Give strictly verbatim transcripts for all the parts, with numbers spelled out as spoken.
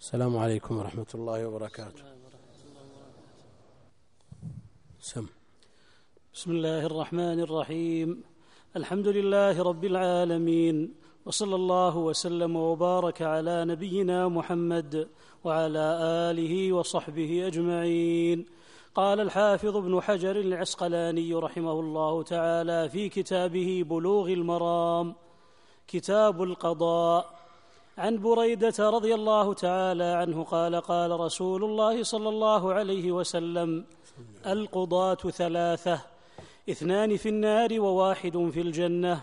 السلام عليكم ورحمة الله وبركاته. سم. بسم الله الرحمن الرحيم. الحمد لله رب العالمين، وصلى الله وسلم وبارك على نبينا محمد وعلى آله وصحبه أجمعين. قال الحافظ ابن حجر العسقلاني رحمه الله تعالى في كتابه بلوغ المرام كتاب القضاء عن بريدة رضي الله تعالى عنه قال قال رسول الله صلى الله عليه وسلم: القضاة ثلاثة، اثنان في النار وواحد في الجنة،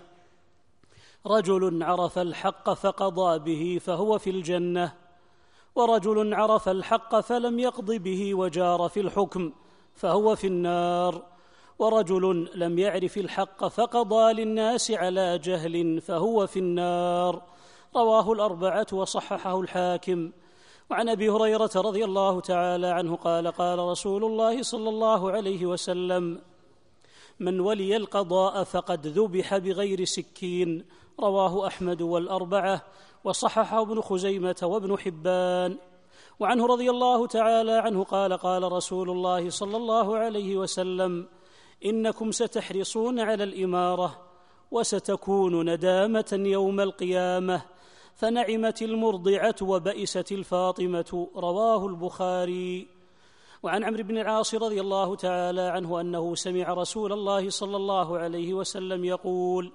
رجل عرف الحق فقضى به فهو في الجنة، ورجل عرف الحق فلم يقض به وجار في الحكم فهو في النار، ورجل لم يعرف الحق فقضى للناس على جهل فهو في النار. رواه الأربعة وصححه الحاكم. وعن أبي هريرة رضي الله تعالى عنه قال قال رسول الله صلى الله عليه وسلم: من ولي القضاء فقد ذبح بغير سكين. رواه أحمد والأربعة وصححه ابن خزيمة وابن حبان. وعنه رضي الله تعالى عنه قال قال رسول الله صلى الله عليه وسلم: إنكم ستحرصون على الإمارة وستكون ندامة يوم القيامة، فنعمت المرضعة وبئست الفاطمة. رواه البخاري. وعن عمرو بن العاص رضي الله تعالى عنه أنه سمع رسول الله صلى الله عليه وسلم يقول: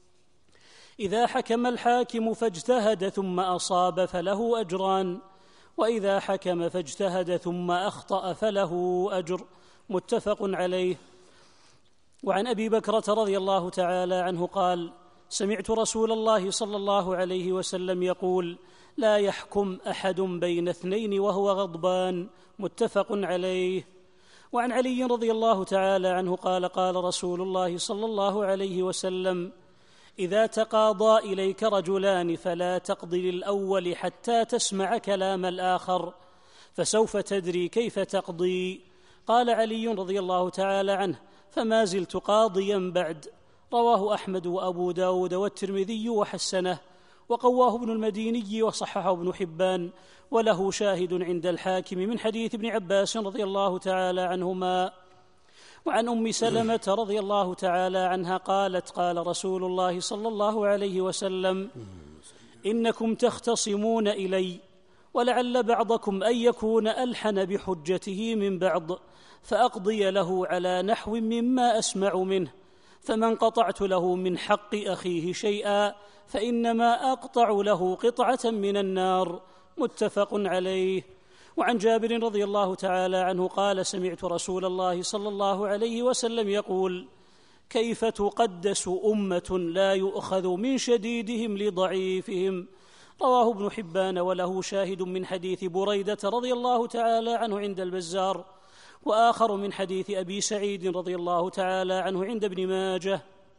إذا حكم الحاكم فاجتهد ثم أصاب فله أجران، وإذا حكم فاجتهد ثم أخطأ فله أجر. متفق عليه. وعن أبي بكرة رضي الله تعالى عنه قال: سمعت رسول الله صلى الله عليه وسلم يقول: لا يحكم أحد بين اثنين وهو غضبان. متفق عليه. وعن علي رضي الله تعالى عنه قال قال رسول الله صلى الله عليه وسلم: إذا تقاضى إليك رجلان فلا تقض للأول حتى تسمع كلام الآخر، فسوف تدري كيف تقضي. قال علي رضي الله تعالى عنه: فما زلت قاضيا بعد. رواه أحمد وأبو داود والترمذي وحسنه، وقواه ابن المديني وصححه ابن حبان، وله شاهد عند الحاكم من حديث ابن عباس رضي الله تعالى عنهما. وعن أم سلمة رضي الله تعالى عنها قالت: قال رسول الله صلى الله عليه وسلم: إنكم تختصمون إلي، ولعل بعضكم أن يكون ألحن بحجته من بعض، فأقضي له على نحو مما أسمع منه، فمن قطعت له من حق أخيه شيئا فإنما أقطع له قطعة من النار. متفق عليه. وعن جابر رضي الله تعالى عنه قال: سمعت رسول الله صلى الله عليه وسلم يقول: كيف تقدس أمة لا يؤخذ من شديدهم لضعيفهم. رواه ابن حبان، وله شاهد من حديث بريدة رضي الله تعالى عنه عند البزار، وآخر من حديث أبي سعيد رضي الله تعالى عنه عند ابن ماجه.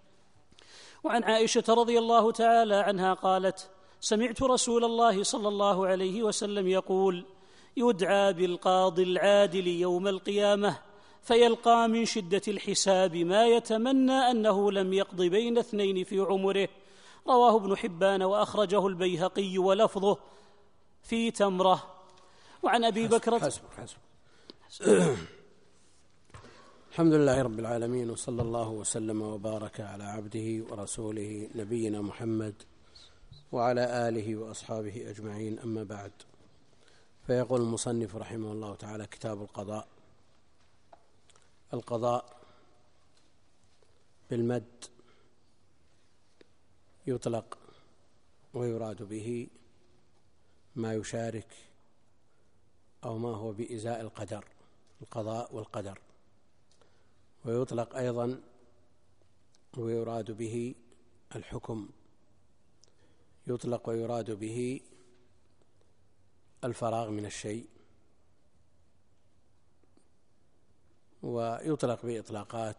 وعن عائشة رضي الله تعالى عنها قالت: سمعت رسول الله صلى الله عليه وسلم يقول: يدعى بالقاضي العادل يوم القيامة فيلقى من شدة الحساب ما يتمنى أنه لم يقض بين اثنين في عمره. رواه ابن حبان وأخرجه البيهقي ولفظه في تمرة. وعن أبي بكر حسب حسب الحمد لله رب العالمين، وصلى الله وسلم وبارك على عبده ورسوله نبينا محمد وعلى آله وأصحابه أجمعين. أما بعد، فيقول المصنف رحمه الله تعالى: كتاب القضاء. القضاء بالمد يطلق ويراد به ما يشارك أو ما هو بإزاء القدر، القضاء والقدر. ويطلق أيضا ويراد به الحكم، يطلق ويراد به الفراغ من الشيء، ويطلق بإطلاقات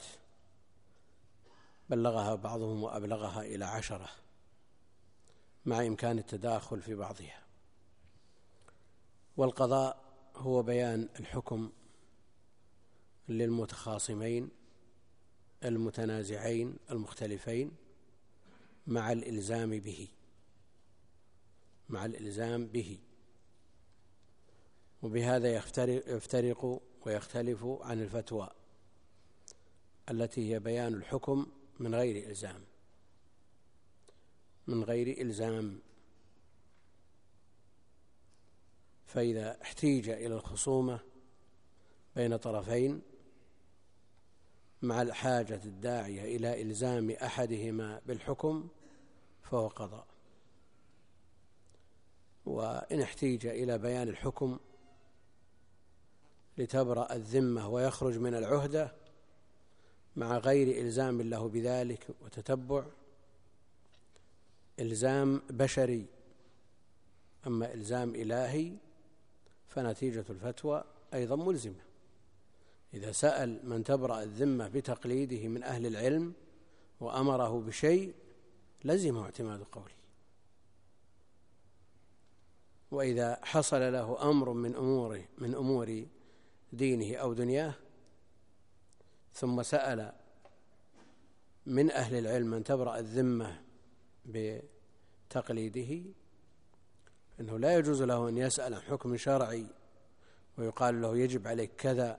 بلغها بعضهم وأبلغها إلى عشرة مع إمكان التداخل في بعضها. والقضاء هو بيان الحكم للمتخاصمين المتنازعين المختلفين مع الإلزام به مع الإلزام به وبهذا يفترق ويختلف عن الفتوى التي هي بيان الحكم من غير إلزام من غير إلزام فإذا احتيج إلى الخصومة بين طرفين مع الحاجة الداعية إلى إلزام أحدهما بالحكم فهو قضاء، وإن احتيج إلى بيان الحكم لتبرأ الذمة ويخرج من العهدة مع غير إلزام له بذلك وتتبع إلزام بشري، أما إلزام إلهي فنتيجة الفتوى أيضا ملزمة. إذا سأل من تبرأ الذمة بتقليده من أهل العلم وأمره بشيء لزم اعتماد قوله، وإذا حصل له أمر من أموره من أمور دينه أو دنياه ثم سأل من أهل العلم من تبرأ الذمة بتقليده إنه لا يجوز له أن يسأل عن حكم شرعي ويقال له يجب عليك كذا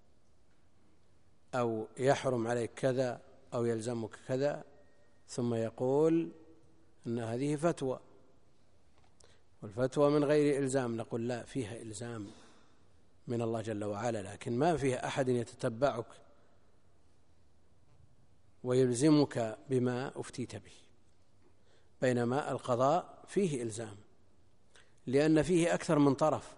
أو يحرم عليك كذا أو يلزمك كذا ثم يقول أن هذه فتوى، والفتوى من غير إلزام. نقول لا، فيها إلزام من الله جل وعلا، لكن ما فيها أحد يتتبعك ويلزمك بما أفتيت به، بينما القضاء فيه إلزام لأن فيه أكثر من طرف،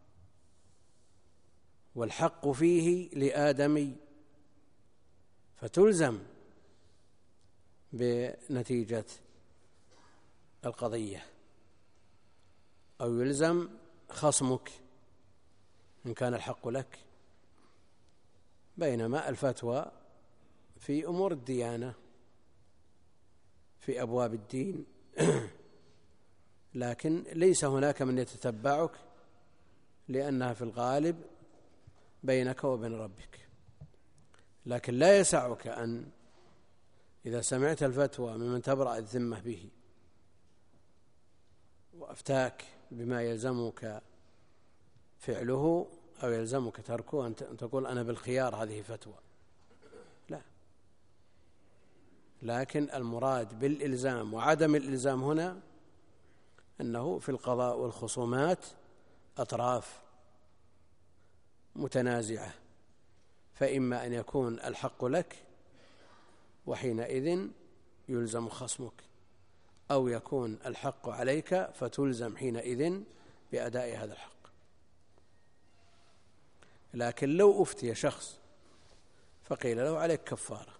والحق فيه لآدمي فتلزم بنتيجة القضية، أو يلزم خصمك إن كان الحق لك، بينما الفتوى في أمور الديانة في أبواب الدين لكن ليس هناك من يتتبعك لأنها في الغالب بينك وبين ربك. لكن لا يسعك أن إذا سمعت الفتوى ممن تبرأ الذمة به وأفتاك بما يلزمك فعله أو يلزمك تركه أن تقول أنا بالخيار هذه فتوى، لا. لكن المراد بالإلزام وعدم الإلزام هنا أنه في القضاء والخصومات أطراف متنازعة، فإما أن يكون الحق لك وحينئذ يلزم خصمك، أو يكون الحق عليك فتلزم حينئذ بأداء هذا الحق. لكن لو أفتي شخص فقيل له عليك كفارة،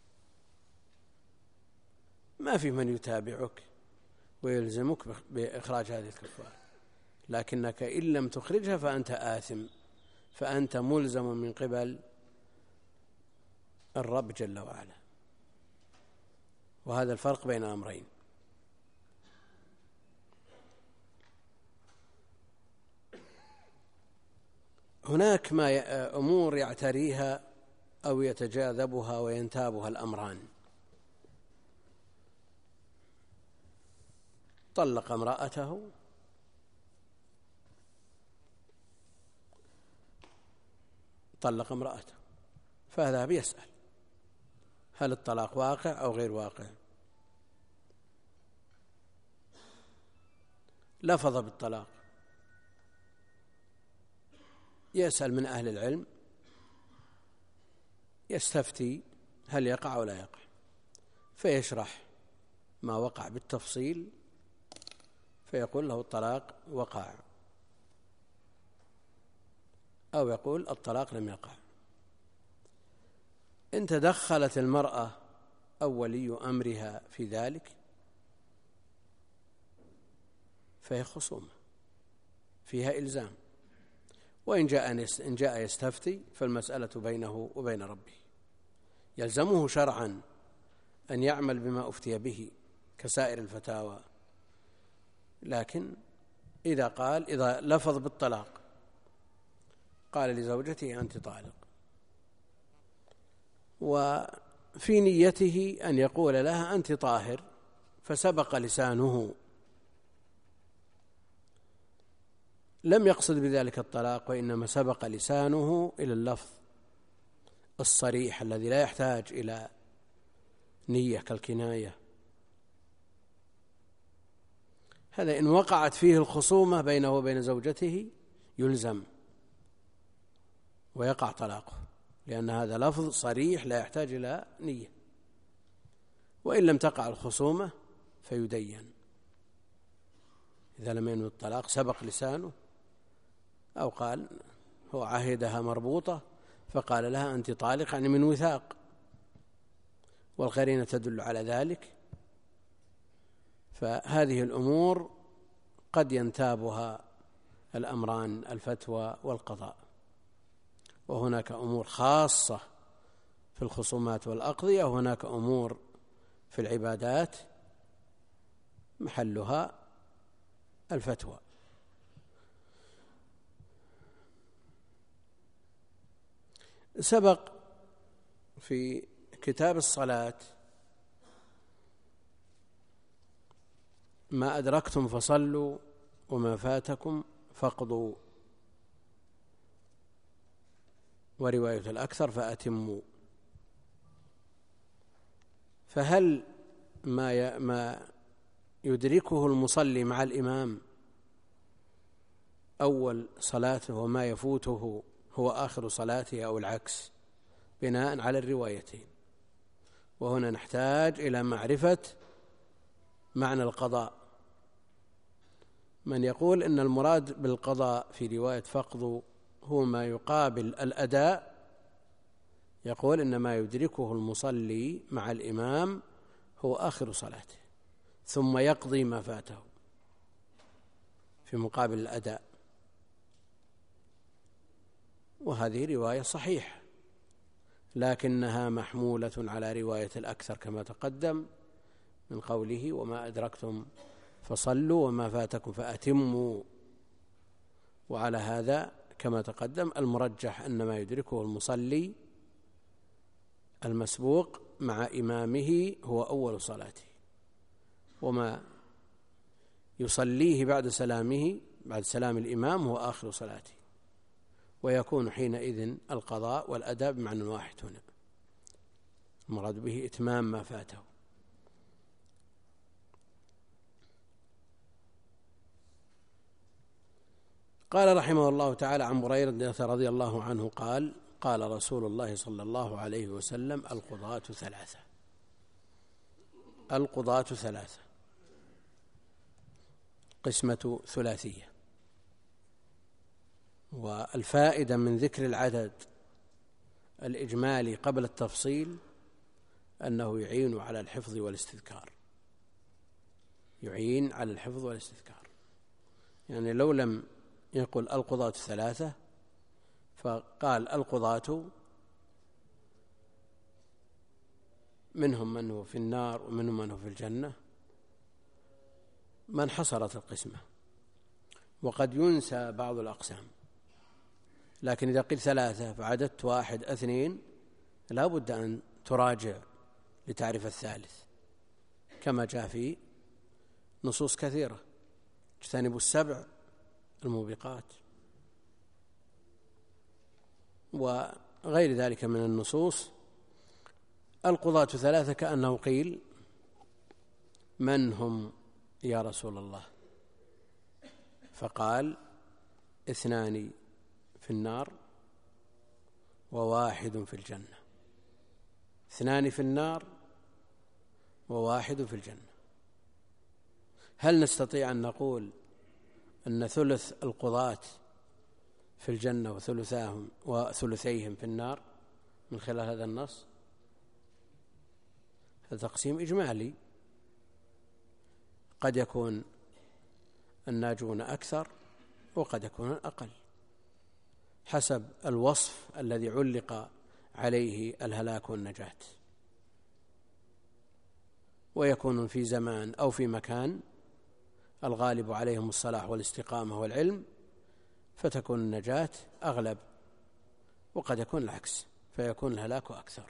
ما في من يتابعك ويلزمك بإخراج هذه الكفارة، لكنك إن لم تخرجها فأنت آثم، فأنت ملزم من قبل الرب جل وعلا. وهذا الفرق بين أمرين. هناك ما أمور يعتريها أو يتجاذبها وينتابها الأمران. طلق امرأته طلق امرأته فذهب يسأل هل الطلاق واقع أو غير واقع؟ لفظ بالطلاق، يسأل من أهل العلم، يستفتي هل يقع أو لا يقع، فيشرح ما وقع بالتفصيل فيقول له الطلاق وقع، أو يقول الطلاق لم يقع. إن تدخلت المرأة أو ولي أمرها في ذلك فهي خصومة فيها إلزام، وإن جاء إن جاء يستفتي فالمسألة بينه وبين ربه، يلزمه شرعا أن يعمل بما أفتي به كسائر الفتاوى. لكن إذا قال إذا لفظ بالطلاق قال لزوجته أنت طالق، وفي نيته أن يقول لها أنت طاهر فسبق لسانه لم يقصد بذلك الطلاق، وإنما سبق لسانه إلى اللفظ الصريح الذي لا يحتاج إلى نية كالكناية. هذا إن وقعت فيه الخصومة بينه وبين زوجته يلزم ويقع طلاقه، لأن هذا لفظ صريح لا يحتاج إلى نية. وإن لم تقع الخصومة فيدين إذا لم ينوي الطلاق، سبق لسانه، أو قال هو عهدها مربوطة فقال لها أنت طالق، يعني من وثاق، والقرينة تدل على ذلك. فهذه الأمور قد ينتابها الأمران، الفتوى والقضاء. وهناك أمور خاصة في الخصومات والأقضية، وهناك أمور في العبادات محلها الفتوى. سبق في كتاب الصلاة ما أدركتم فصلوا وما فاتكم فاقضوا، ورواية الأكثر فأتموا. فهل ما ما يدركه المصلي مع الإمام أول صلاته وما يفوته هو آخر صلاته أو العكس، بناء على الروايتين؟ وهنا نحتاج إلى معرفة معنى القضاء. من يقول إن المراد بالقضاء في رواية فقضوا هو ما يقابل الأداء، يقول إن ما يدركه المصلي مع الإمام هو آخر صلاته، ثم يقضي ما فاته في مقابل الأداء. وهذه رواية صحيحة، لكنها محمولة على رواية الأكثر كما تقدم من قوله وما أدركتم فصلوا وما فاتكم فأتموا. وعلى هذا كما تقدم المرجح أن ما يدركه المصلي المسبوق مع إمامه هو أول صلاته، وما يصليه بعد سلامه بعد سلام الإمام هو آخر صلاته، ويكون حينئذ القضاء والأداء بمعنى واحد. هنا المراد به إتمام ما فاته. قال رحمه الله تعالى عن بريدة رضي الله عنه قال قال رسول الله صلى الله عليه وسلم القضاة ثلاثة. القضاة ثلاثة قسمة ثلاثية. والفائدة من ذكر العدد الإجمالي قبل التفصيل أنه يعين على الحفظ والاستذكار، يعين على الحفظ والاستذكار. يعني لو لم يقول القضاة ثلاثة فقال القضاة منهم من هو في النار ومنهم من هو في الجنة، ما انحصرت القسمة، وقد ينسى بعض الأقسام. لكن إذا قيل ثلاثة فعددت واحد اثنين لا بد أن تراجع لتعرف الثالث، كما جاء في نصوص كثيرة اجتنبوا السبع الموبقات وغير ذلك من النصوص. القضاة ثلاثة كأنه قيل من هم يا رسول الله؟ فقال اثنان في النار وواحد في الجنة. اثنان في النار وواحد في الجنة. هل نستطيع أن نقول أن ثلث القضاة في الجنة وثلثاهم وثلثيهم في النار من خلال هذا النص؟ هذا تقسيم إجمالي، قد يكون الناجون أكثر وقد يكون أقل حسب الوصف الذي علق عليه الهلاك والنجاة، ويكون في زمان أو في مكان الغالب عليهم الصلاح والاستقامة والعلم فتكون النجاة أغلب، وقد يكون العكس فيكون الهلاك أكثر.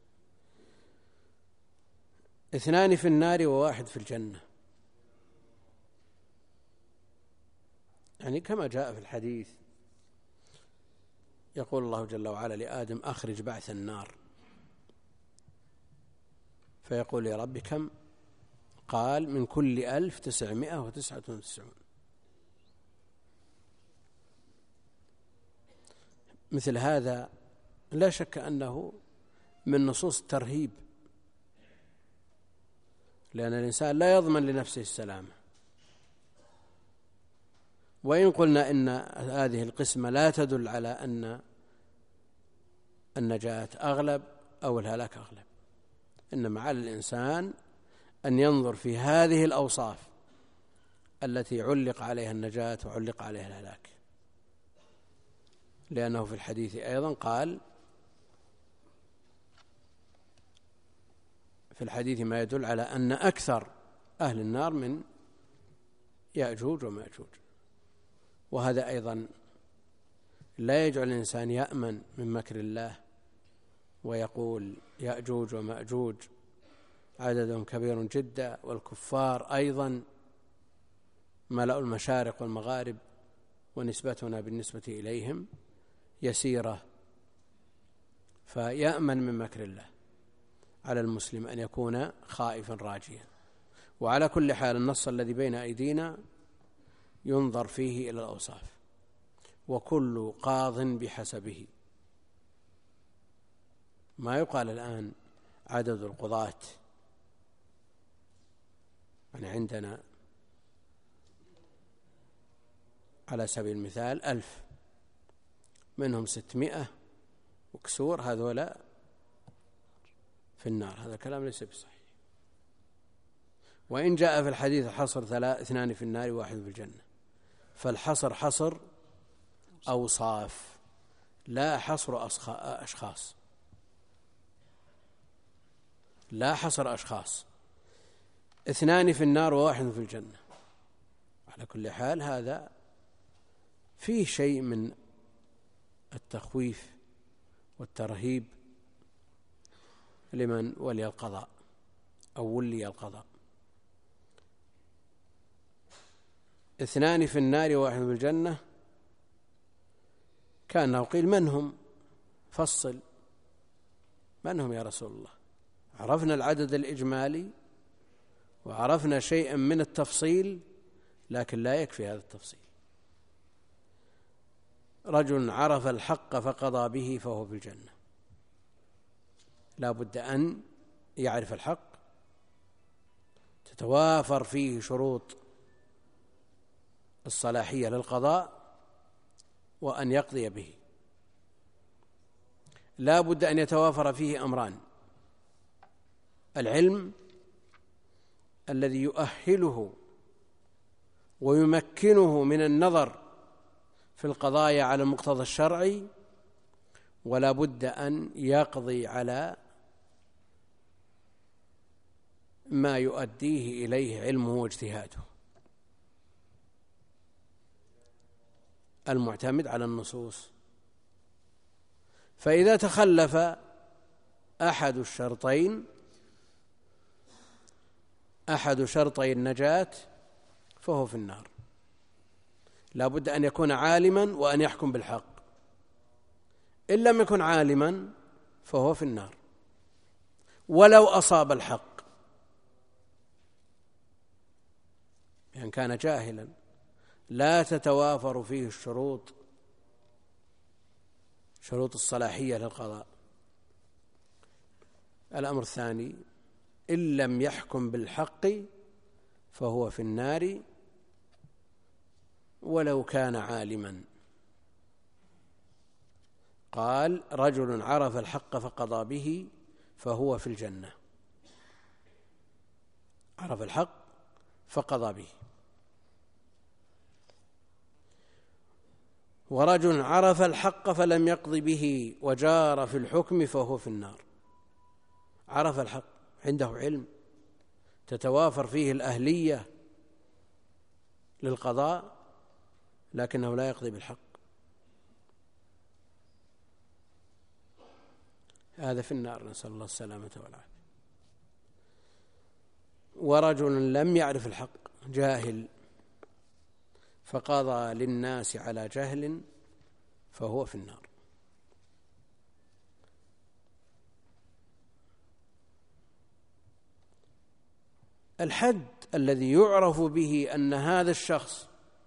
اثنان في النار وواحد في الجنة. يعني كما جاء في الحديث يقول الله جل وعلا لآدم أخرج بعث النار، فيقول يا رب كم؟ قال من كل ألف تسعمائة وتسعة وتسعون. مثل هذا لا شك أنه من نصوص الترهيب، لأن الإنسان لا يضمن لنفسه السلامة. وإن قلنا إن هذه القسمة لا تدل على أن النجاة أغلب أو الهلاك أغلب، إنما على الإنسان أن ينظر في هذه الأوصاف التي علق عليها النجاة وعلق عليها الهلاك، لأنه في الحديث أيضا قال في الحديث ما يدل على أن أكثر أهل النار من يأجوج ومأجوج. وهذا أيضا لا يجعل الإنسان يأمن من مكر الله ويقول يأجوج ومأجوج عددهم كبير جدا، والكفار أيضا ملأ المشارق والمغارب، ونسبتنا بالنسبة إليهم يسيرة. فيأمن من مكر الله. على المسلم أن يكون خائفا راجيا. وعلى كل حال النص الذي بين أيدينا ينظر فيه إلى الأوصاف، وكل قاض بحسبه. ما يقال الآن عدد القضاة، يعني عندنا على سبيل المثال ألف، منهم ستمائة وكسور هذولا في النار، هذا كلام ليس بصحيح. وإن جاء في الحديث حصر اثنان في النار وواحد في الجنة، فالحصر حصر أوصاف لا حصر أشخاص، لا حصر أشخاص، اثنان في النار وواحد في الجنة. على كل حال هذا فيه شيء من التخويف والترهيب لمن ولي القضاء أو ولي القضاء. اثنان في النار وواحد في الجنة، كأنه قيل من هم؟ فصل، من هم يا رسول الله؟ عرفنا العدد الإجمالي وعرفنا شيئا من التفصيل، لكن لا يكفي هذا التفصيل. رجل عرف الحق فقضى به فهو في الجنة، لا بد أن يعرف الحق، تتوافر فيه شروط الصلاحية للقضاء، وأن يقضي به. لا بد أن يتوافر فيه أمران: العلم الذي يؤهله ويمكنه من النظر في القضايا على المقتضى الشرعي، ولا بد أن يقضي على ما يؤديه إليه علمه واجتهاده المعتمد على النصوص. فإذا تخلف أحد الشرطين أحد شرطي النجاة فهو في النار. لا بد أن يكون عالما وأن يحكم بالحق، إن لم يكن عالما فهو في النار ولو أصاب الحق، يعني كان جاهلا لا تتوافر فيه الشروط شروط الصلاحية للقضاء. الأمر الثاني: إن لم يحكم بالحق فهو في النار ولو كان عالما. قال: رجل عرف الحق فقضى به فهو في الجنة. عرف الحق فقضى به. ورجل عرف الحق فلم يقض به وجار في الحكم فهو في النار. عرف الحق، عنده علم تتوافر فيه الأهلية للقضاء، لكنه لا يقضي بالحق، هذا في النار، نسأل الله السلامة والعافية. ورجل لم يعرف الحق، جاهل، فقضى للناس على جهل فهو في النار. الحد الذي يعرف به أن هذا الشخص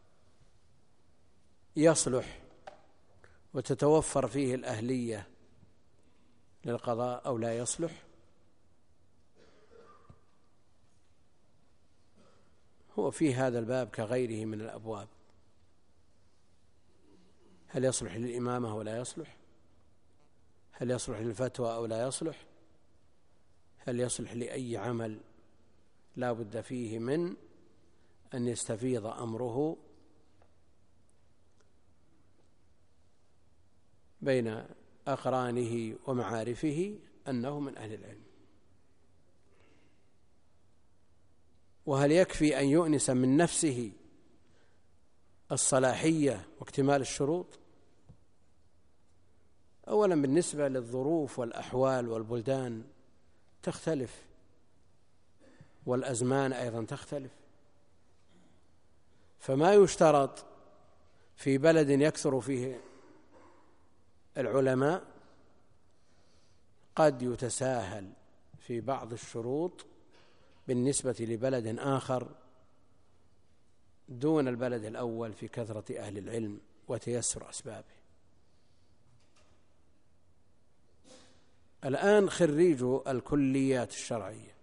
يصلح وتتوفر فيه الأهلية للقضاء أو لا يصلح هو في هذا الباب كغيره من الأبواب. هل يصلح للإمامة أو لا يصلح؟ هل يصلح للفتوى أو لا يصلح؟ هل يصلح لأي عمل لا بد فيه من أن يستفيض أمره بين أقرانه ومعارفه أنه من أهل العلم؟ وهل يكفي أن يؤنس من نفسه الصلاحية واكتمال الشروط؟ أولا بالنسبة للظروف والأحوال والبلدان تختلف، والأزمان أيضا تختلف، فما يشترط في بلد يكثر فيه العلماء قد يتساهل في بعض الشروط بالنسبة لبلد آخر دون البلد الأول في كثرة أهل العلم وتيسر أسبابه. الآن خريجو الكليات الشرعية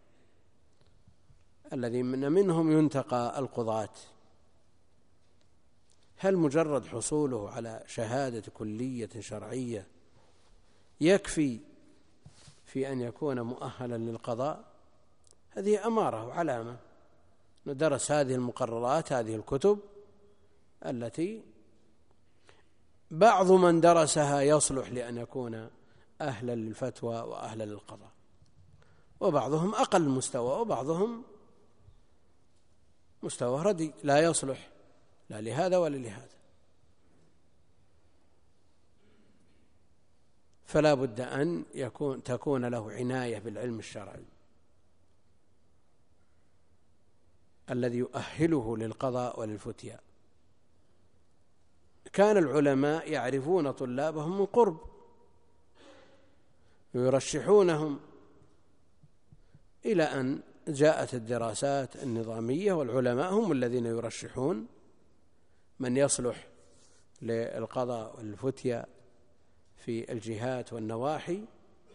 الذين منهم ينتقى القضاة، هل مجرد حصوله على شهادة كلية شرعية يكفي في أن يكون مؤهلا للقضاء؟ هذه أمارة وعلامة، ندرس هذه المقررات، هذه الكتب التي بعض من درسها يصلح لأن يكون أهلا للفتوى وأهلا للقضاء، وبعضهم أقل مستوى وبعضهم مستوى ردي لا يصلح لا لهذا ولا لهذا. فلا بد أن يكون تكون له عناية بالعلم الشرعي الذي يؤهله للقضاء وللفتيا. كان العلماء يعرفون طلابهم من قرب ويرشحونهم، إلى أن جاءت الدراسات النظامية والعلماء هم الذين يرشحون من يصلح للقضاء والفتيا في الجهات والنواحي.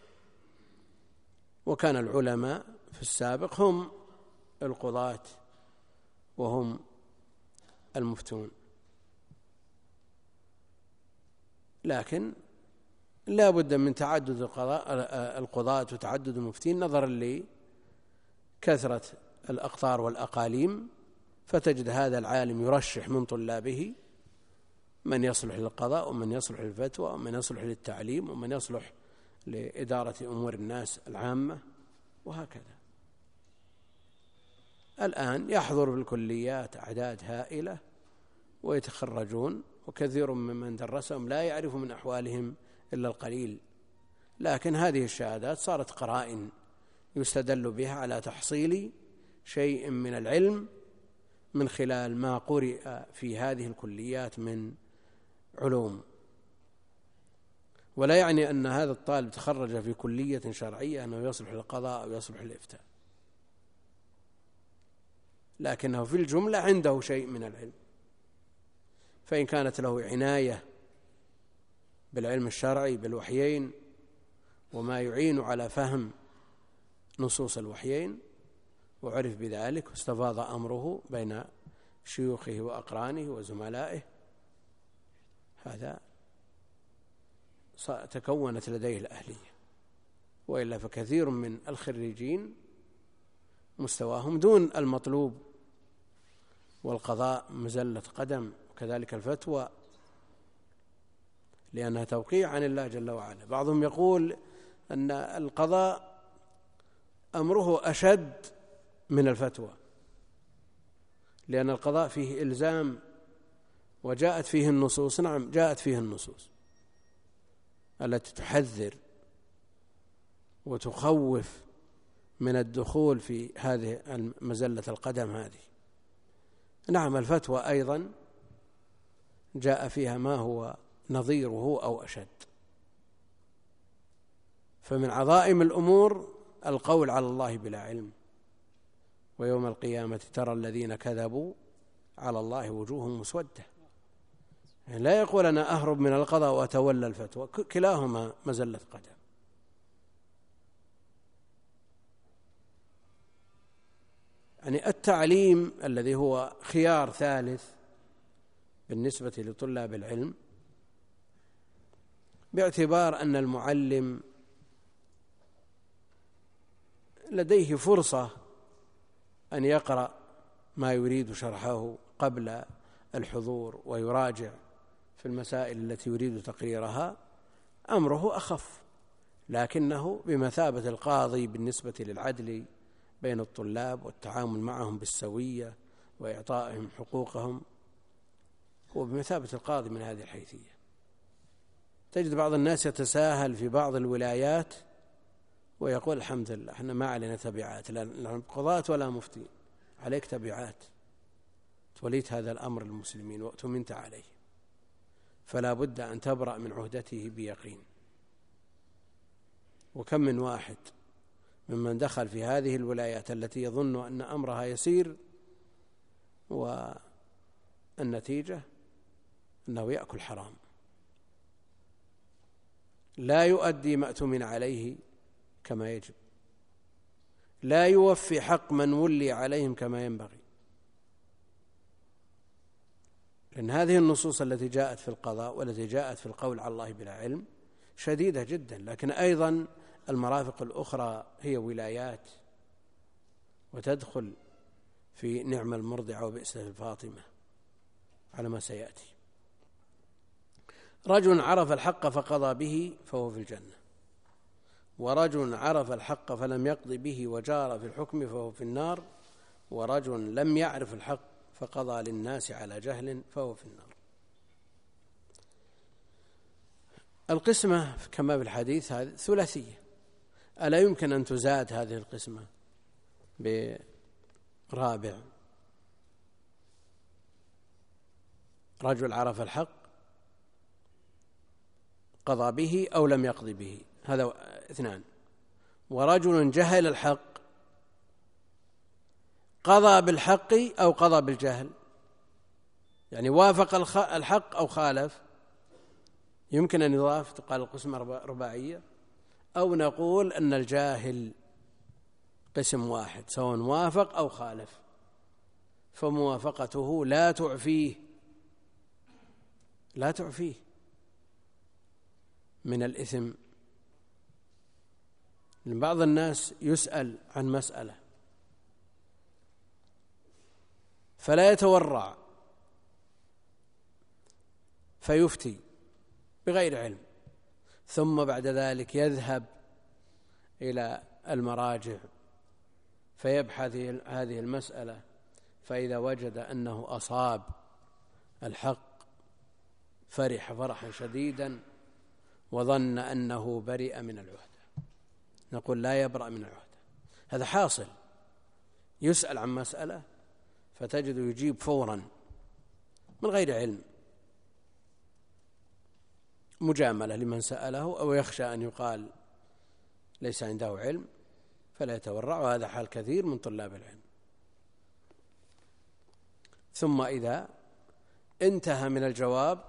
وكان العلماء في السابق هم القضاة وهم المفتون، لكن لا بد من تعدد القضاة وتعدد المفتين نظرا لكثرة الأقطار والأقاليم، فتجد هذا العالم يرشح من طلابه من يصلح للقضاء ومن يصلح للفتوى ومن يصلح للتعليم ومن يصلح لإدارة أمور الناس العامة وهكذا. الآن يحضر في الكليات أعداد هائلة ويتخرجون، وكثير ممن درسهم لا يعرف من أحوالهم إلا القليل، لكن هذه الشهادات صارت قرائن يستدل بها على تحصيل شيء من العلم من خلال ما قرئ في هذه الكليات من علوم. ولا يعني أن هذا الطالب تخرج في كلية شرعية أنه يصلح للقضاء أو يصلح للإفتاء، لكنه في الجملة عنده شيء من العلم، فإن كانت له عناية بالعلم الشرعي بالوحيين وما يعين على فهم نصوص الوحيين وعرف بذلك واستفاض أمره بين شيوخه وأقرانه وزملائه، هذا تكونت لديه الأهلية. وإلا فكثير من الخريجين مستواهم دون المطلوب، والقضاء مزلة قدم وكذلك الفتوى لأنها توقيع عن الله جل وعلا. بعضهم يقول أن القضاء أمره أشد من الفتوى، لأن القضاء فيه إلزام وجاءت فيه النصوص. نعم، جاءت فيه النصوص التي تحذر وتخوف من الدخول في هذه مزلة القدم هذه. نعم، الفتوى أيضا جاء فيها ما هو نظيره أو أشد. فمن عظائم الأمور القول على الله بلا علم. ويوم القيامة ترى الذين كذبوا على الله وجوههم مسودة. يعني لا يقول أنا أهرب من القضاء وأتولى الفتوى، كلاهما مزلة قدم. يعني التعليم الذي هو خيار ثالث بالنسبة لطلاب العلم، باعتبار أن المعلم لديه فرصة أن يقرأ ما يريد شرحه قبل الحضور ويراجع في المسائل التي يريد تقريرها، أمره أخف، لكنه بمثابة القاضي بالنسبة للعدل بين الطلاب والتعامل معهم بالسوية وإعطائهم حقوقهم، هو بمثابة القاضي من هذه الحيثية. تجد بعض الناس يتساهل في بعض الولايات ويقول الحمد لله احنا ما علينا تبعات، لا قضاة ولا مفتي، عليك تبعات، توليت هذا الأمر المسلمين وأتمنت عليه، فلا بد أن تبرأ من عهدته بيقين. وكم من واحد ممن دخل في هذه الولايات التي يظن أن أمرها يسير، والنتيجة أنه يأكل حرام، لا يؤدي ما اؤتمن عليه كما يجب، لا يوفي حق من ولي عليهم كما ينبغي. لأن هذه النصوص التي جاءت في القضاء والتي جاءت في القول على الله بلا علم شديدة جدا، لكن أيضا المرافق الأخرى هي ولايات، وتدخل في نعم المرضعة وبئس الفاطمة على ما سيأتي. رجل عرف الحق فقضى به فهو في الجنة، ورجل عرف الحق فلم يقض به وجار في الحكم فهو في النار، ورجل لم يعرف الحق فقضى للناس على جهل فهو في النار. القسمة كما في الحديث هذه ثلاثية، ألا يمكن أن تزاد هذه القسمة برابع؟ رجل عرف الحق قضى به أو لم يقض به، هذا اثنان. ورجل جهل الحق قضى بالحق أو قضى بالجهل، يعني وافق الحق أو خالف. يمكن أن يضاف تقال القسمة رباعية، أو نقول أن الجاهل قسم واحد سواء وافق أو خالف، فموافقته لا تعفيه لا تعفيه من الإثم. لأن بعض الناس يسأل عن مسألة فلا يتورع فيفتي بغير علم، ثم بعد ذلك يذهب إلى المراجع فيبحث هذه المسألة، فإذا وجد أنه أصاب الحق فرح فرحا شديدا وظن أنه برئ من العهدة. نقول لا يبرأ من العهدة، هذا حاصل. يسأل عن مسألة فتجد يجيب فورا من غير علم، مجاملة لمن سأله، أو يخشى أن يقال ليس عنده علم فلا يتورع، وهذا حال كثير من طلاب العلم. ثم إذا انتهى من الجواب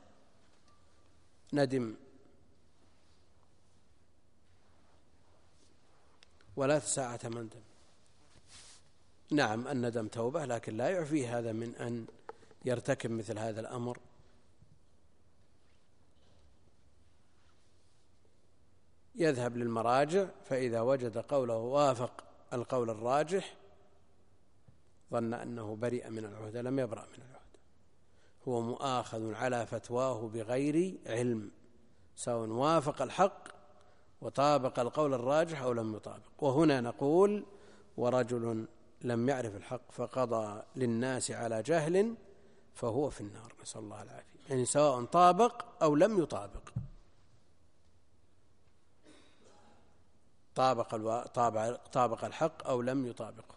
ندم، ولا ساعة مندم. نعم الندم توبة، لكن لا يعفي هذا من أن يرتكب مثل هذا الأمر. يذهب للمراجع فإذا وجد قوله وافق القول الراجح ظن أنه برئ من العهدة، لم يبرأ من العهدة، هو مؤاخذ على فتواه بغير علم، سواء وافق الحق وطابق القول الراجح أو لم يطابق. وهنا نقول ورجل لم يعرف الحق فقضى للناس على جهل فهو في النار، نسأل الله العافية، يعني سواء طابق أو لم يطابق، طابق, الو... طابق... طابق الحق أو لم يطابقه.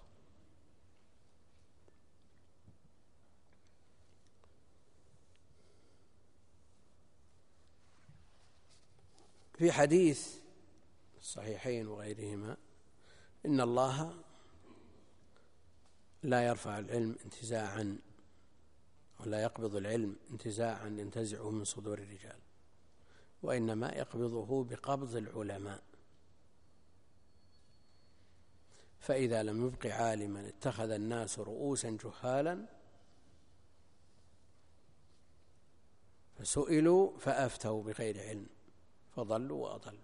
في حديث الصحيحين وغيرهما إن الله لا يرفع العلم انتزاعا ولا يقبض العلم انتزاعا ينتزعه من صدور الرجال، وإنما يقبضه بقبض العلماء، فإذا لم يبق عالما اتخذ الناس رؤوسا جهالا فسئلوا فأفتوا بغير علم فضلوا وأضلوا.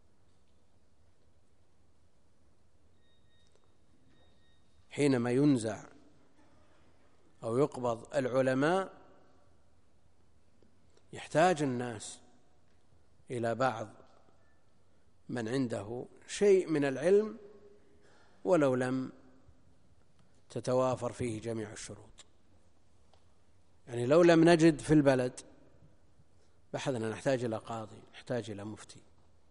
حينما ينزع أو يقبض العلماء يحتاج الناس إلى بعض من عنده شيء من العلم ولو لم تتوافر فيه جميع الشروط. يعني لو لم نجد في البلد بحثنا نحتاج إلى قاضي، نحتاج إلى مفتي،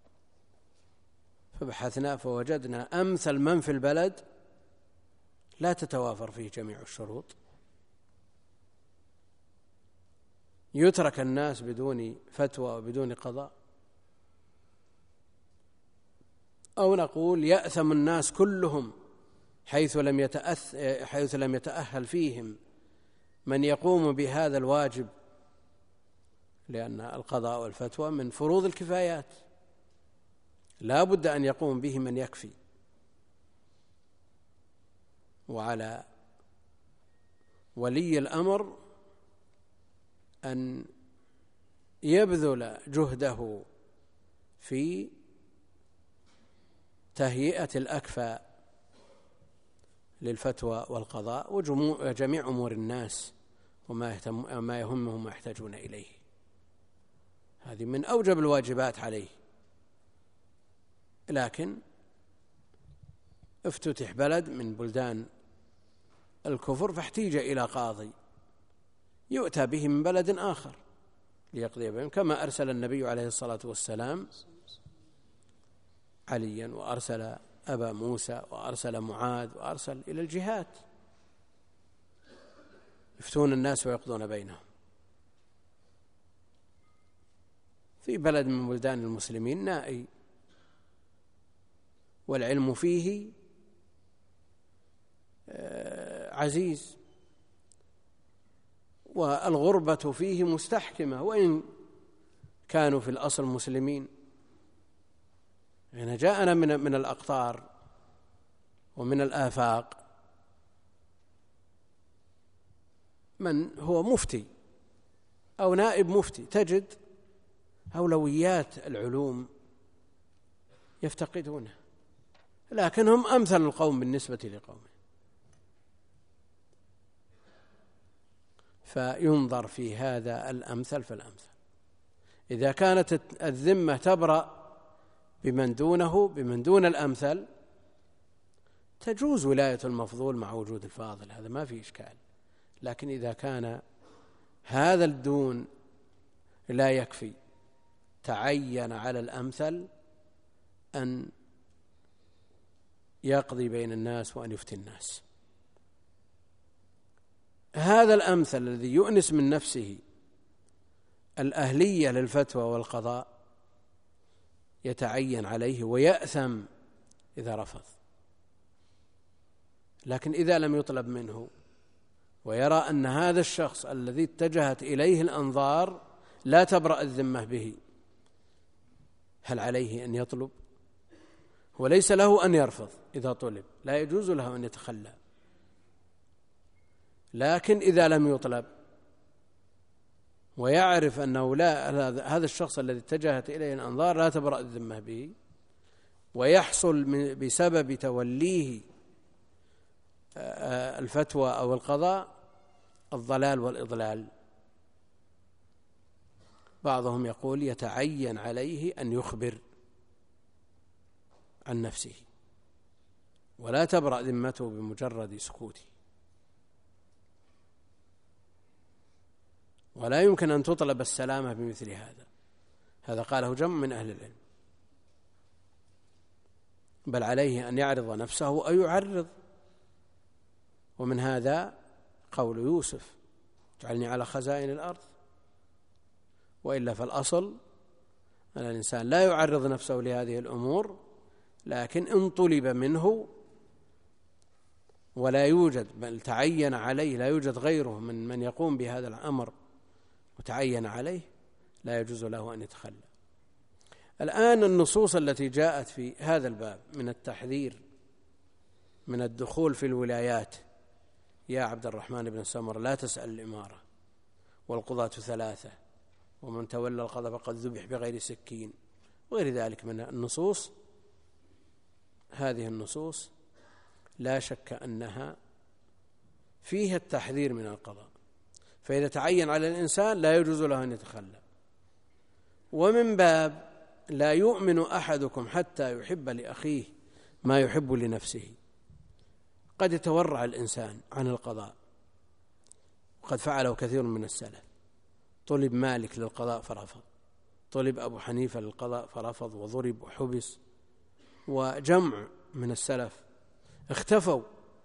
فبحثنا فوجدنا أمثل من في البلد لا تتوافر فيه جميع الشروط، يترك الناس بدون فتوى وبدون قضاء، أو نقول يأثم الناس كلهم حيث لم يتأث حيث لم يتأهل فيهم من يقوم بهذا الواجب، لأن القضاء والفتوى من فروض الكفايات لا بد أن يقوم به من يكفي، وعلى ولي الأمر أن يبذل جهده في تهيئة الأكفاء للفتوى والقضاء وجميع أمور الناس وما يهمهم ما يحتاجون إليه. هذه من أوجب الواجبات عليه، لكن افتتح بلد من بلدان الكفر فاحتيج إلى قاضي يؤتى به من بلد آخر ليقضي بهم، كما أرسل النبي عليه الصلاة والسلام عليا، وأرسل أبا موسى، وأرسل معاذ، وأرسل إلى الجهات يفتون الناس ويقضون بينهم. في بلد من بلدان المسلمين نائي والعلم فيه عزيز والغربة فيه مستحكمة وإن كانوا في الأصل مسلمين. يعني جاءنا من من الأقطار ومن الآفاق من هو مفتي أو نائب مفتي، تجد أولويات العلوم يفتقدونه، لكنهم أمثل القوم بالنسبة لقومه. فينظر في هذا الأمثل فالأمثل. إذا كانت الذمة تبرأ بمن دونه بمن دون الأمثل تجوز ولاية المفضول مع وجود الفاضل، هذا ما في إشكال. لكن إذا كان هذا الدون لا يكفي تعين على الأمثل أن يقضي بين الناس وأن يفتي الناس. هذا الأمثل الذي يؤنس من نفسه الأهلية للفتوى والقضاء يتعين عليه ويأثم إذا رفض. لكن إذا لم يطلب منه ويرى أن هذا الشخص الذي اتجهت إليه الأنظار لا تبرأ الذمة به، هل عليه أن يطلب؟ وليس له أن يرفض إذا طلب، لا يجوز له أن يتخلى. لكن إذا لم يطلب ويعرف أنه لا هذا الشخص الذي اتجهت إليه الأنظار لا تبرأ الذمة به، ويحصل بسبب توليه الفتوى أو القضاء الضلال والإضلال، بعضهم يقول يتعين عليه أن يخبر عن نفسه ولا تبرأ ذمته بمجرد سكوته، ولا يمكن أن تطلب السلامة بمثل هذا. هذا قاله جمع من أهل العلم، بل عليه أن يعرض نفسه أو يعرض. ومن هذا قول يوسف اجعلني على خزائن الأرض، وإلا فالأصل الإنسان لا يعرض نفسه لهذه الأمور، لكن إن طلب منه ولا يوجد بل تعين عليه، لا يوجد غيره من من يقوم بهذا الأمر وتعين عليه، لا يجوز له أن يتخلى. الآن النصوص التي جاءت في هذا الباب من التحذير من الدخول في الولايات: يا عبد الرحمن بن سمر لا تسأل الإمارة، والقضاة ثلاثة، ومن تولى القضاء فقد ذبح بغير سكين، وغير ذلك من النصوص. هذه النصوص لا شك أنها فيها التحذير من القضاء، فإذا تعين على الإنسان لا يجوز له أن يتخلى. ومن باب لا يؤمن أحدكم حتى يحب لأخيه ما يحب لنفسه. قد يتورع الإنسان عن القضاء، وقد فعله كثير من السلف. طلب مالك للقضاء فرفض، طلب أبو حنيفة للقضاء فرفض وضرب وحبس، وجمع من السلف اختفوا،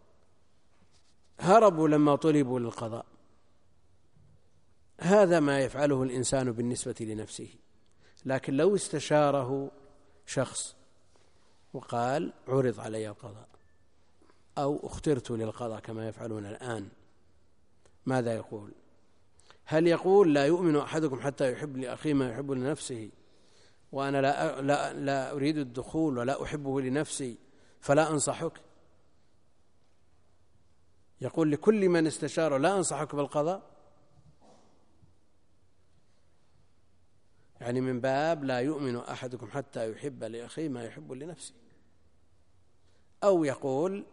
هربوا لما طلبوا للقضاء. هذا ما يفعله الإنسان بالنسبة لنفسه. لكن لو استشاره شخص وقال عرض علي القضاء أو اخترت للقضاء كما يفعلون الآن، ماذا يقول؟ هل يقول لا يؤمن أحدكم حتى يحب لأخيه ما يحب لنفسه، وأنا لا, لا, لا أريد الدخول ولا أحبه لنفسي فلا أنصحك؟ يقول لكل من استشاره لا أنصحك بالقضاء؟ يعني من باب لا يؤمن أحدكم حتى يحب لأخيه ما يحب لنفسه. أو يقول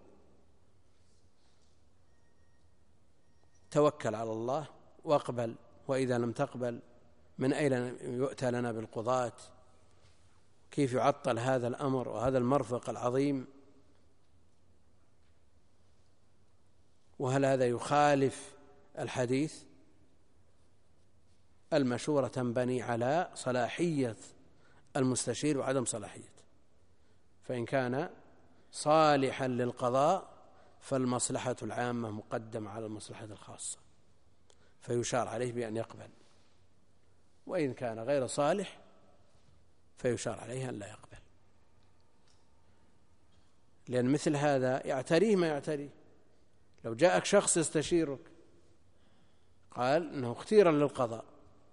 توكل على الله واقبل، وإذا لم تقبل من أين يؤتى لنا بالقضاة؟ كيف يعطل هذا الأمر وهذا المرفق العظيم؟ وهل هذا يخالف الحديث؟ المشورة تنبني على صلاحية المستشير وعدم صلاحيته، فإن كان صالحا للقضاء فالمصلحة العامة مقدمة على المصلحة الخاصة، فيشار عليه بأن يقبل، وإن كان غير صالح فيشار عليه أن لا يقبل، لأن مثل هذا يعتريه ما يعتريه. لو جاءك شخص يستشيرك قال إنه اختير للقضاء،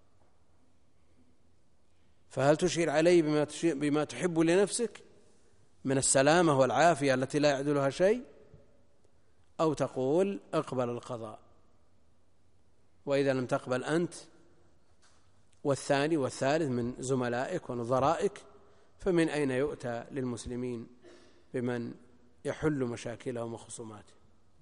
فهل تشير عليه بما, بما تحب لنفسك من السلامة والعافية التي لا يعدلها شيء، أو تقول اقبل القضاء، وإذا لم تقبل أنت والثاني والثالث من زملائك ونظرائك فمن أين يؤتى للمسلمين بمن يحل مشاكلهم وخصوماتهم؟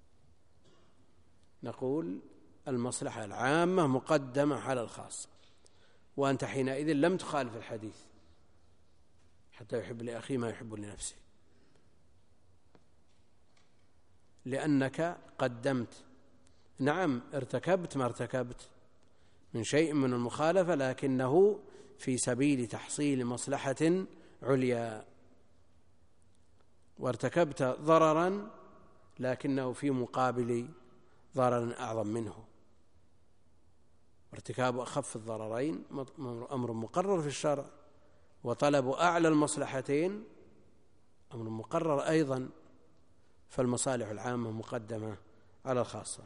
نقول المصلحة العامة مقدمة على الخاصة، وأنت حينئذ لم تخالف الحديث حتى يحب لأخيه ما يحب لنفسه، لأنك قدمت. نعم ارتكبت ما ارتكبت من شيء من المخالفة، لكنه في سبيل تحصيل مصلحة عليا، وارتكبت ضررا لكنه في مقابل ضرر أعظم منه. وارتكاب أخف الضررين أمر مقرر في الشرع، وطلب أعلى المصلحتين أمر مقرر أيضا، فالمصالح العامة مقدمة على الخاصة.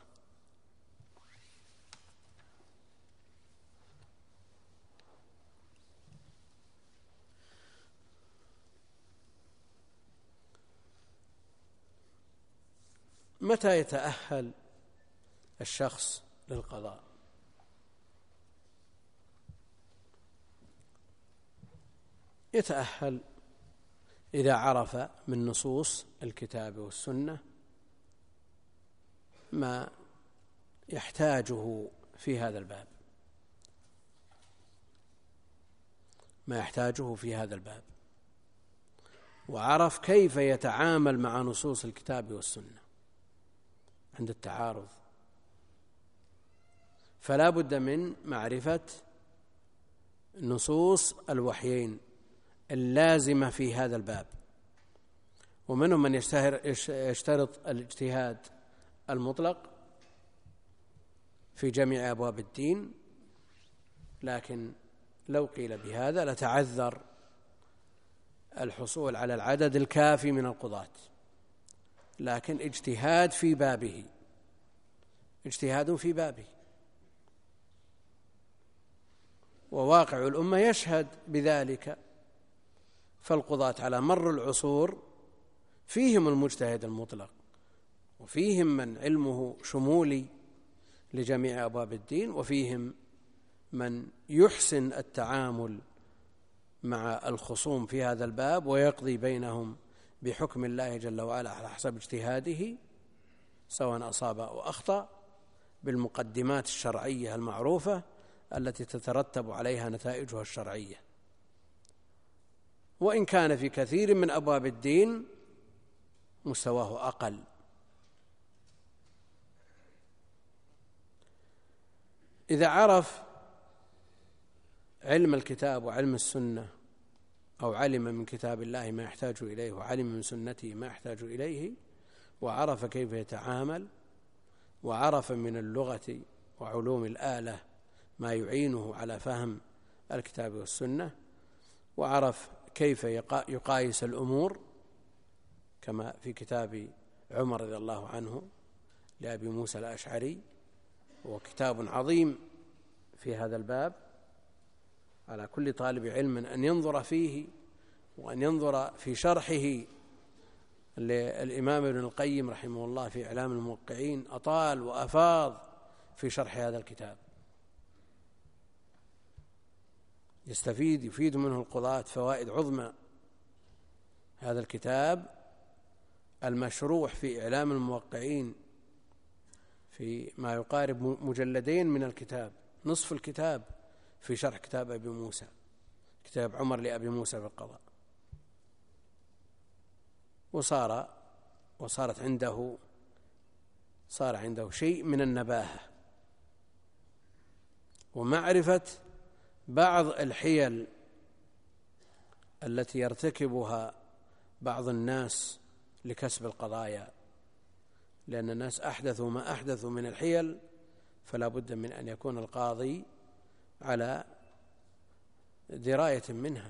متى يتأهل الشخص للقضاء؟ يتأهل إذا عرف من نصوص الكتاب والسنة ما يحتاجه في هذا الباب ما يحتاجه في هذا الباب وعرف كيف يتعامل مع نصوص الكتاب والسنة عند التعارض. فلا بد من معرفة نصوص الوحيين اللازمة في هذا الباب، ومنهم من يشترط الاجتهاد المطلق في جميع أبواب الدين، لكن لو قيل بهذا لتعذر الحصول على العدد الكافي من القضاة، لكن اجتهاد في بابه، اجتهاد في بابه، وواقع الأمة يشهد بذلك. فالقضاة على مر العصور فيهم المجتهد المطلق، وفيهم من علمه شمولي لجميع أبواب الدين، وفيهم من يحسن التعامل مع الخصوم في هذا الباب ويقضي بينهم بحكم الله جل وعلا على حسب اجتهاده، سواء أصاب أو أخطأ، بالمقدمات الشرعية المعروفة التي تترتب عليها نتائجها الشرعية. وإن كان في كثير من أبواب الدين مستواه أقل. إذا عرف علم الكتاب وعلم السنة، أو علم من كتاب الله ما يحتاج إليه وعلم من سنته ما يحتاج إليه، وعرف كيف يتعامل، وعرف من اللغة وعلوم الآلة ما يعينه على فهم الكتاب والسنة، وعرف كيف يقايس الأمور كما في كتاب عمر رضي الله عنه لأبي موسى الأشعري، هو كتاب عظيم في هذا الباب، على كل طالب علم أن ينظر فيه وأن ينظر في شرحه للإمام ابن القيم رحمه الله في إعلام الموقعين، أطال وأفاض في شرح هذا الكتاب، يستفيد يفيد منه القضاة فوائد عظمى. هذا الكتاب المشروح في إعلام الموقعين في ما يقارب مجلدين من الكتاب، نصف الكتاب في شرح كتاب أبي موسى، كتاب عمر لأبي موسى في القضاء. وصار وصارت عنده صار عنده شيء من النباهة ومعرفة بعض الحيل التي يرتكبها بعض الناس لكسب القضايا، لأن الناس أحدثوا ما أحدثوا من الحيل، فلا بد من أن يكون القاضي على دراية منها.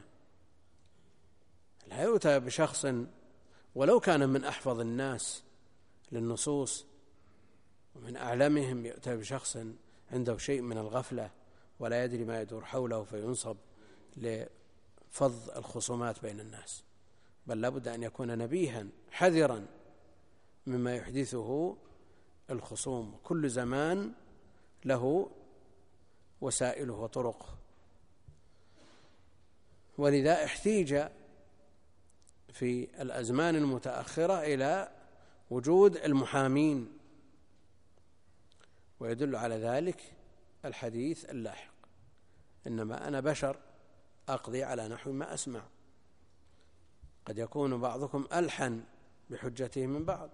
لا يؤتى بشخص ولو كان من أحفظ الناس للنصوص ومن أعلمهم، يؤتى بشخص عنده شيء من الغفلة ولا يدري ما يدور حوله فينصب لفض الخصومات بين الناس، بل لابد أن يكون نبيها حذرا مما يحدثه الخصوم. كل زمان له وسائله وطرقه، ولذا احتيج في الأزمان المتأخرة إلى وجود المحامين، ويدل على ذلك الحديث اللاحق: إنما أنا بشر أقضي على نحو ما أسمع، قد يكون بعضكم ألحن بحجته من بعض،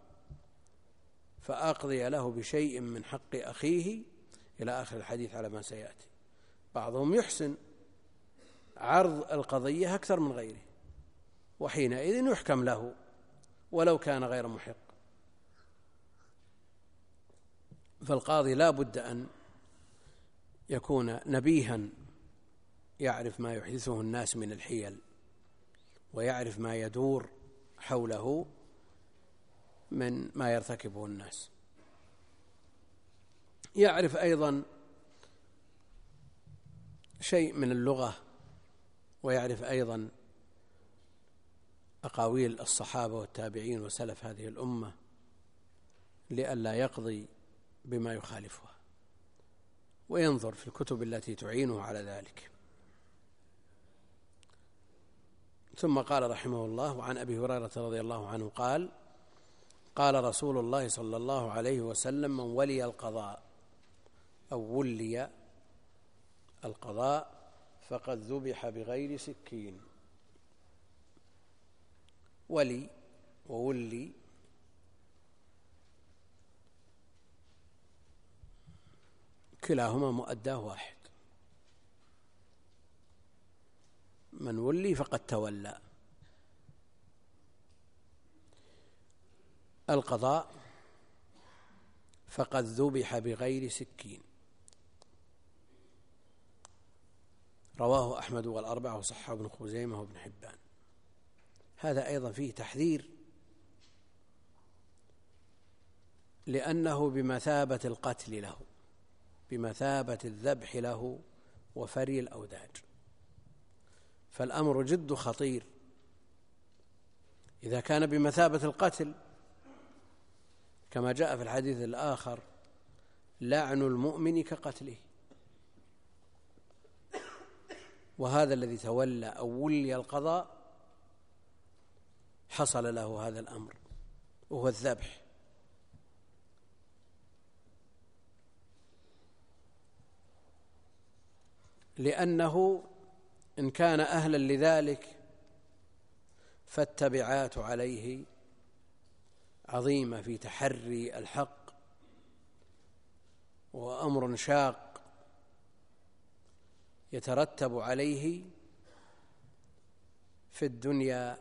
فأقضي له بشيء من حق أخيه إلى آخر الحديث على ما سيأتي. بعضهم يحسن عرض القضية أكثر من غيره، وحينئذ يحكم له ولو كان غير محق. فالقاضي لا بد أن يكون نبيها، يعرف ما يحدثه الناس من الحيل، ويعرف ما يدور حوله من ما يرتكبه الناس. يعرف أيضا شيء من اللغة، ويعرف أيضا أقاويل الصحابة والتابعين وسلف هذه الأمة لئلا يقضي بما يخالفها، وينظر في الكتب التي تعينه على ذلك. ثم قال رحمه الله: وعن أبي هريرة رضي الله عنه قال: قال رسول الله صلى الله عليه وسلم: من ولي القضاء أو ولي القضاء فقد ذبح بغير سكين. ولي وولي كلاهما مؤداه واحد، من ولي فقد تولى. القضاء فقد ذبح بغير سكين، رواه أحمد والأربعة وصححه ابن خزيمة وابن حبان. هذا أيضا فيه تحذير، لأنه بمثابة القتل له، بمثابة الذبح له وفري الأوداج، فالأمر جد خطير. إذا كان بمثابة القتل كما جاء في الحديث الآخر: لعن المؤمن كقتله. وهذا الذي تولى أو ولي القضاء حصل له هذا الأمر، وهو الذبح. لأنه إن كان أهلا لذلك فالتبعات عليه عظيمة في تحري الحق، وأمر شاق يترتب عليه في الدنيا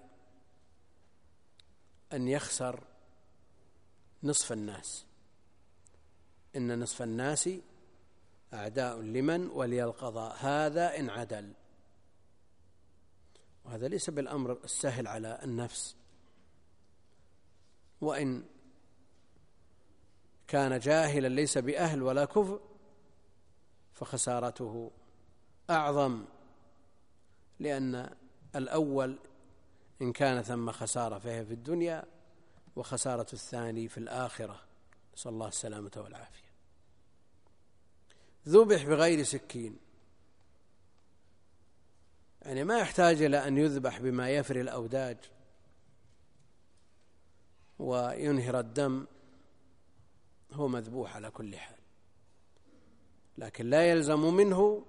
أن يخسر نصف الناس. إن نصف الناس أعداء لمن ولي القضاء، هذا إن عدل. وهذا ليس بالأمر السهل على النفس، وإن كان جاهلا ليس بأهل ولا كفء فخسارته أعظم، لأن الأول إن كان ثم خسارة فهي في الدنيا، وخسارة الثاني في الآخرة، نسأل الله السلامة والعافية. ذبح بغير سكين، يعني ما يحتاج إلى أن يذبح بما يفري الأوداج وينهر الدم، هو مذبوح على كل حال، لكن لا يلزم منه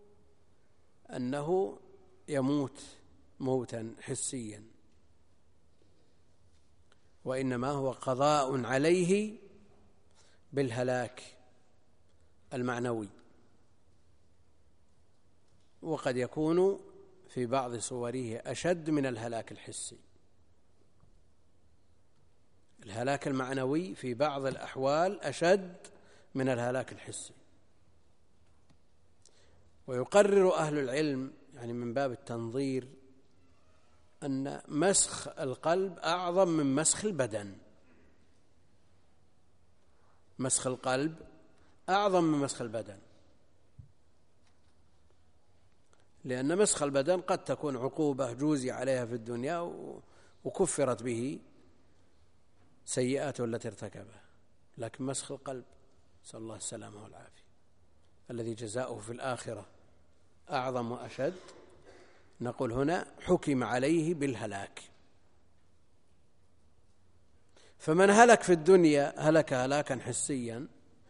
أنه يموت موتا حسيا، وإنما هو قضاء عليه بالهلاك المعنوي، وقد يكون في بعض صوره أشد من الهلاك الحسي. الهلاك المعنوي في بعض الأحوال أشد من الهلاك الحسي. ويقرر أهل العلم يعني من باب التنظير أن مسخ القلب أعظم من مسخ البدن. مسخ القلب أعظم من مسخ البدن، لأن مسخ البدن قد تكون عقوبة جوزي عليها في الدنيا وكفرت به سيئاته التي ارتكبها، لكن مسخ القلب نسأل الله السلامة والعافية الذي جزاؤه في الآخرة أعظم وأشد، نقول هنا حكم عليه بالهلاك. فمن هلك في الدنيا هلك هلاكا حسيا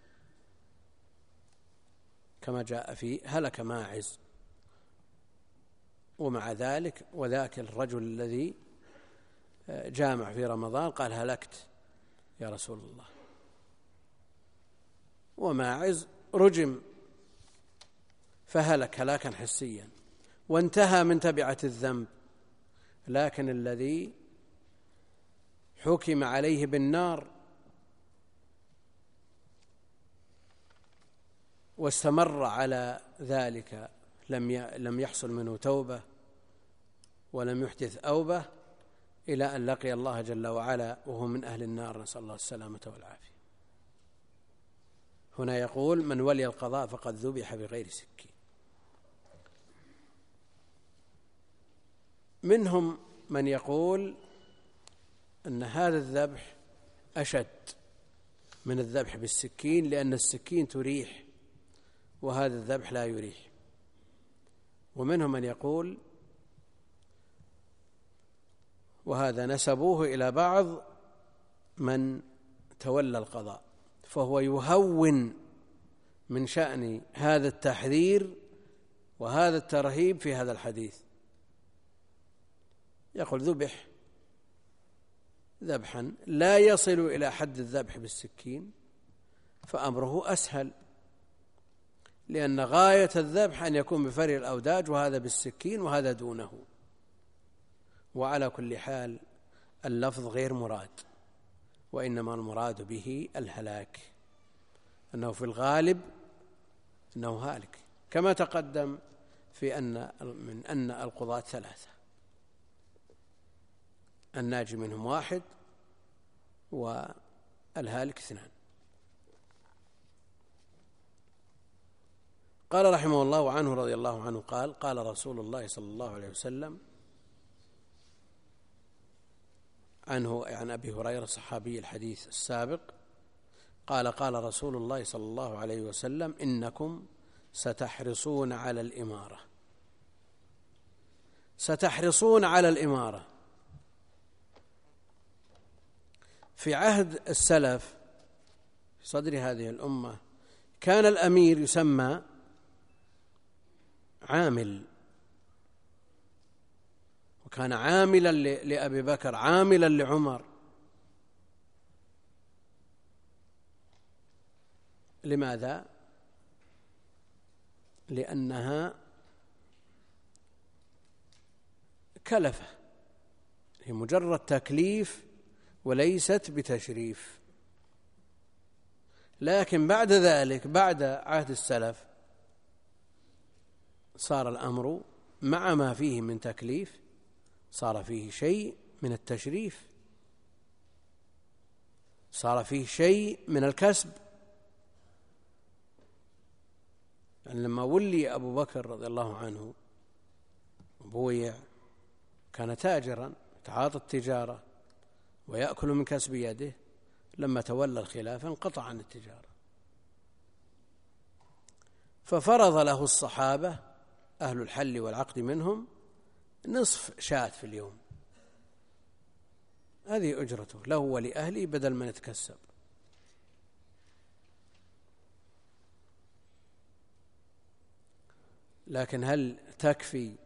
كما جاء في هلك ماعز، ومع ذلك وذاك الرجل الذي جامع في رمضان قال هلكت يا رسول الله، وماعز رجم فهلك هلاكا حسيا وانتهى من تبعة الذنب، لكن الذي حكم عليه بالنار واستمر على ذلك لم لم يحصل منه توبة ولم يحدث أوبة إلى أن لقي الله جل وعلا وهو من أهل النار، نسأل الله السلامة والعافية. هنا يقول من ولي القضاء فقد ذبح بغير سكين. منهم من يقول أن هذا الذبح أشد من الذبح بالسكين، لأن السكين تريح وهذا الذبح لا يريح. ومنهم من يقول، وهذا نسبوه إلى بعض من تولى القضاء، فهو يهون من شأن هذا التحذير وهذا الترهيب في هذا الحديث. يقول ذبح ذبحا لا يصل إلى حد الذبح بالسكين فأمره أسهل، لأن غاية الذبح أن يكون بفري الأوداج، وهذا بالسكين وهذا دونه. وعلى كل حال اللفظ غير مراد، وإنما المراد به الهلاك، أنه في الغالب أنه هالك، كما تقدم في أن من أن القضاة ثلاثة، الناجي منهم واحد والهالك اثنان. قال رحمه الله: وعنه رضي الله عنه قال: قال رسول الله صلى الله عليه وسلم عنه عن أبي هريرة صحابي الحديث السابق قال: قال رسول الله صلى الله عليه وسلم: إنكم ستحرصون على الإمارة ستحرصون على الإمارة. في عهد السلف في صدر هذه الأمة كان الأمير يسمى عامل، وكان عاملا لأبي بكر، عاملا لعمر. لماذا؟ لأنها كلفة، هي مجرد تكليف وليست بتشريف. لكن بعد ذلك بعد عهد السلف صار الأمر مع ما فيه من تكليف صار فيه شيء من التشريف، صار فيه شيء من الكسب. يعني لما ولي أبو بكر رضي الله عنه بويع كان تاجرا يتعاطى التجارة ويأكل من كسب يده، لما تولى الخلافة انقطع عن التجارة، ففرض له الصحابة أهل الحل والعقد منهم نصف شاة في اليوم، هذه أجرته له ولأهله بدل ما يتكسب. لكن هل تكفي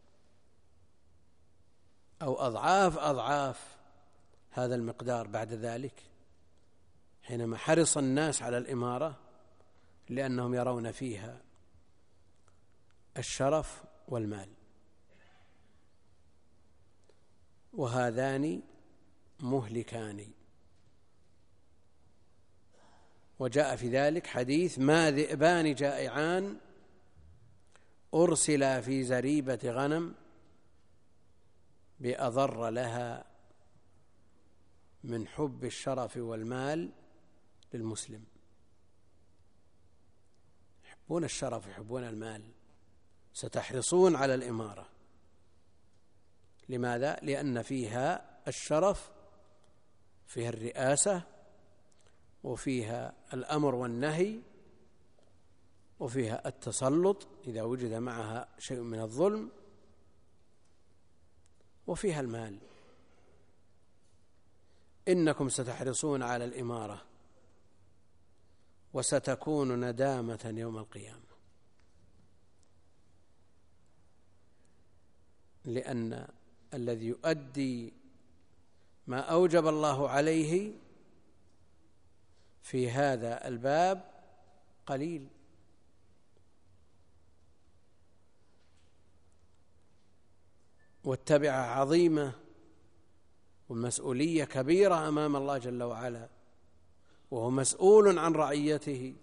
أو أضعاف أضعاف هذا المقدار بعد ذلك حينما حرص الناس على الإمارة لأنهم يرون فيها الشرف والمال، وهذان مهلكان. وجاء في ذلك حديث: ما ذئبان جائعان أرسلا في زريبة غنم بأضر لها من حب الشرف والمال للمسلم. يحبون الشرف يحبون المال، ستحرصون على الإمارة. لماذا؟ لأن فيها الشرف، فيها الرئاسة، وفيها الأمر والنهي، وفيها التسلط إذا وجد معها شيء من الظلم، وفيها المال. إنكم ستحرصون على الإمارة وستكون ندامة يوم القيامة، لأن الذي يؤدي ما أوجب الله عليه في هذا الباب قليل، والتبعة عظيمة، والمسؤولية كبيرة أمام الله جل وعلا، وهو مسؤول عن رعيته،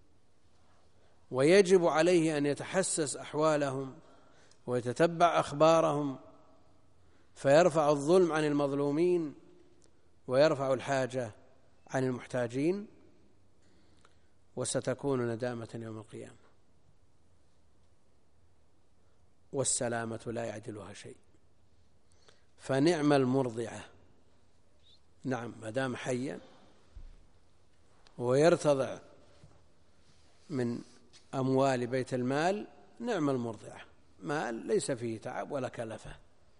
ويجب عليه أن يتحسس أحوالهم ويتتبع أخبارهم، فيرفع الظلم عن المظلومين ويرفع الحاجة عن المحتاجين. وستكون ندامة يوم القيامة، والسلامة لا يعدلها شيء. فنعم المرضعة، نعم ما دام حيا ويرتضع من أموال بيت المال، نعم المرضعة، مال ليس فيه تعب ولا كلفة.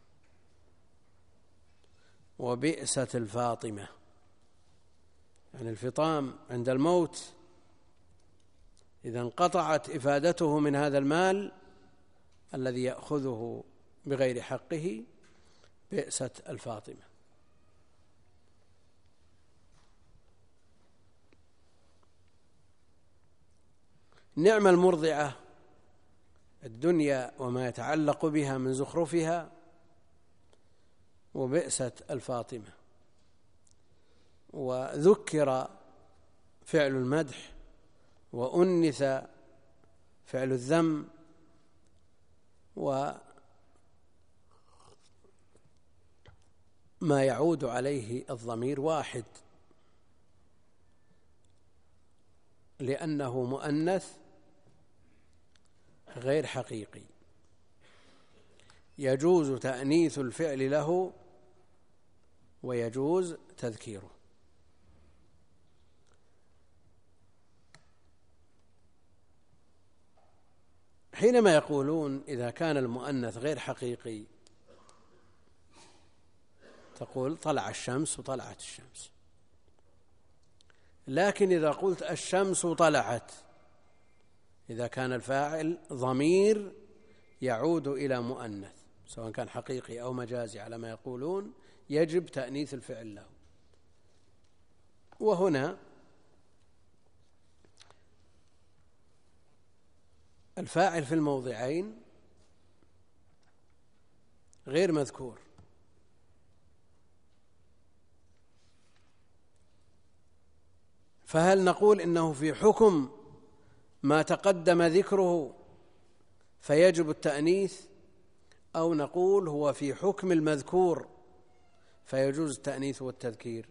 وبئست الفاطمة، يعني الفطام عند الموت إذا انقطعت إفادته من هذا المال الذي يأخذه بغير حقه، بئست الفاطمة. نعم المرضعة الدنيا وما يتعلق بها من زخرفها، وبئست الفاطمة. وذكر فعل المدح وأنث فعل الذم، وما يعود عليه الضمير واحد، لأنه مؤنث غير حقيقي، يجوز تأنيث الفعل له ويجوز تذكيره. حينما يقولون إذا كان المؤنث غير حقيقي تقول طلع الشمس وطلعت الشمس، لكن إذا قلت الشمس طلعت، إذا كان الفاعل ضمير يعود إلى مؤنث سواء كان حقيقي أو مجازي على ما يقولون، يجب تأنيث الفعل له. وهنا الفاعل في الموضعين غير مذكور، فهل نقول إنه في حكم ما تقدم ذكره فيجب التأنيث، أو نقول هو في حكم المذكور فيجوز التأنيث والتذكير؟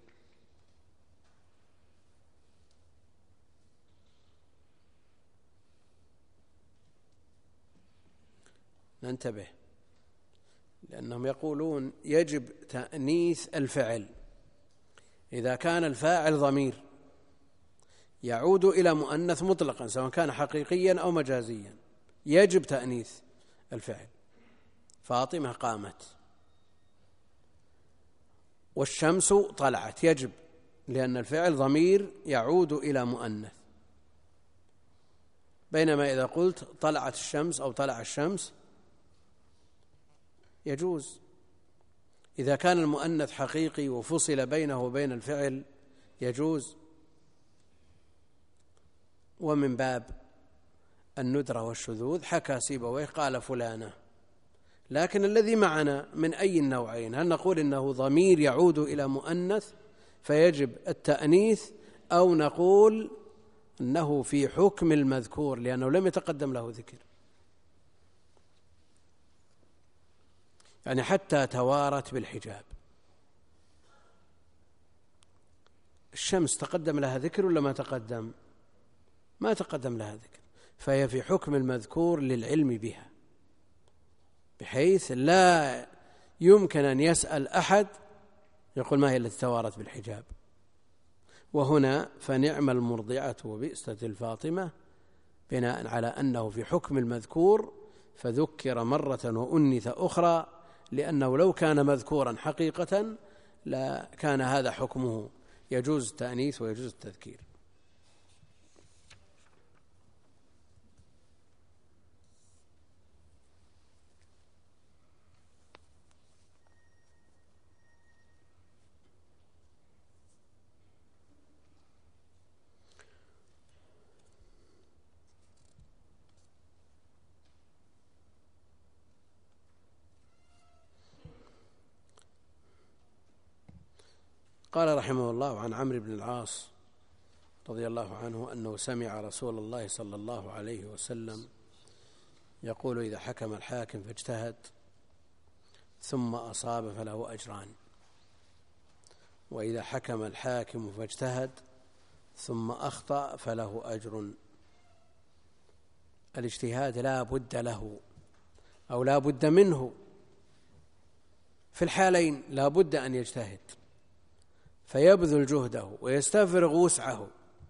ننتبه، لأنهم يقولون يجب تأنيث الفعل إذا كان الفاعل ضمير يعود إلى مؤنث مطلقا سواء كان حقيقيا أو مجازيا، يجب تأنيث الفعل. فاطمة قامت، والشمس طلعت، يجب، لأن الفعل ضمير يعود إلى مؤنث. بينما إذا قلت طلعت الشمس أو طلع الشمس يجوز. إذا كان المؤنث حقيقي وفصل بينه وبين الفعل يجوز. ومن باب الندرة والشذوذ حكى سيبويه قال فلانة، لكن الذي معنا من أي النوعين؟ هل نقول إنه ضمير يعود إلى مؤنث فيجب التأنيث، أو نقول أنه في حكم المذكور لأنه لم يتقدم له ذكر؟ يعني حتى توارت بالحجاب، الشمس تقدم لها ذكر ولا ما تقدم؟ ما تقدم لها ذكر، فهي في حكم المذكور للعلم بها، بحيث لا يمكن أن يسأل أحد يقول ما هي التي توارت بالحجاب. وهنا فنعم المرضعة وبئست الفاطمة، بناء على أنه في حكم المذكور فذكر مرة وأنث أخرى، لأنه لو كان مذكورا حقيقة لا كان هذا حكمه، يجوز التأنيث ويجوز التذكير. قال رحمه الله عن عمرو بن العاص رضي الله عنه أنه سمع رسول الله صلى الله عليه وسلم يقول إذا حكم الحاكم فاجتهد ثم أصاب فله أجران، وإذا حكم الحاكم فاجتهد ثم أخطأ فله أجر. الاجتهاد لا بد له أو لا بد منه، في الحالين لا بد أن يجتهد فيبذل جهده ويستفرغ وسعه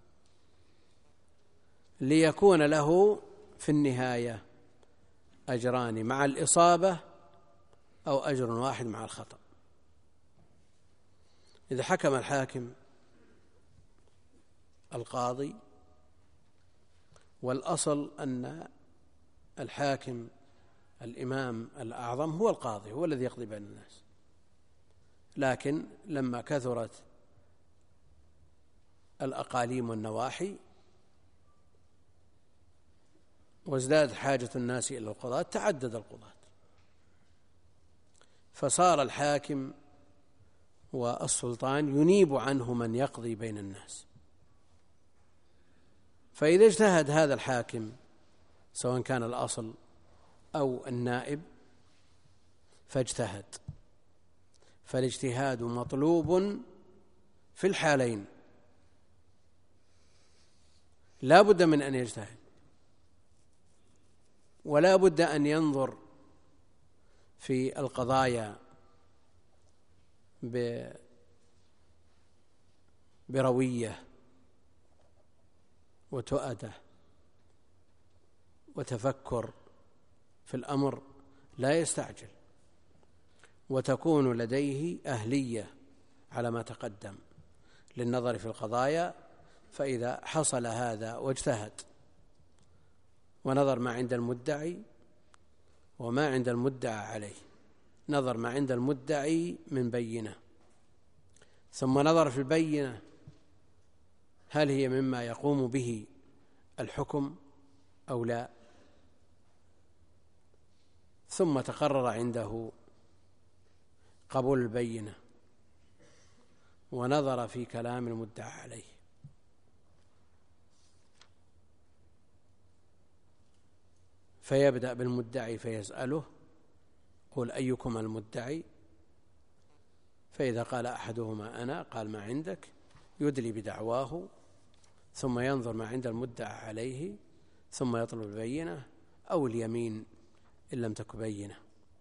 ليكون له في النهاية أجران مع الإصابة أو أجر واحد مع الخطأ. إذا حكم الحاكم القاضي، والأصل أن الحاكم الإمام الأعظم هو القاضي، هو الذي يقضي بين الناس، لكن لما كثرت الأقاليم والنواحي وازداد حاجة الناس إلى القضاة تعدد القضاة، فصار الحاكم والسلطان ينيب عنه من يقضي بين الناس. فإذا اجتهد هذا الحاكم سواء كان الأصل أو النائب فاجتهد، فالاجتهاد مطلوب في الحالين، لا بد من أن يجتهد، ولا بد أن ينظر في القضايا بروية وتؤدة وتفكر في الأمر، لا يستعجل، وتكون لديه أهلية على ما تقدم للنظر في القضايا. فإذا حصل هذا واجتهد ونظر ما عند المدعي وما عند المدعى عليه، نظر ما عند المدعي من بينة، ثم نظر في البينة هل هي مما يقوم به الحكم أو لا، ثم تقرر عنده قبول البينة ونظر في كلام المدعى عليه، فيبدأ بالمدعي فيسأله: قل أيكم المدعي؟ فإذا قال أحدهما أنا، قال ما عندك، يدلي بدعواه، ثم ينظر ما عند المدعى عليه، ثم يطلب البينة أو اليمين إن لم تك بينة،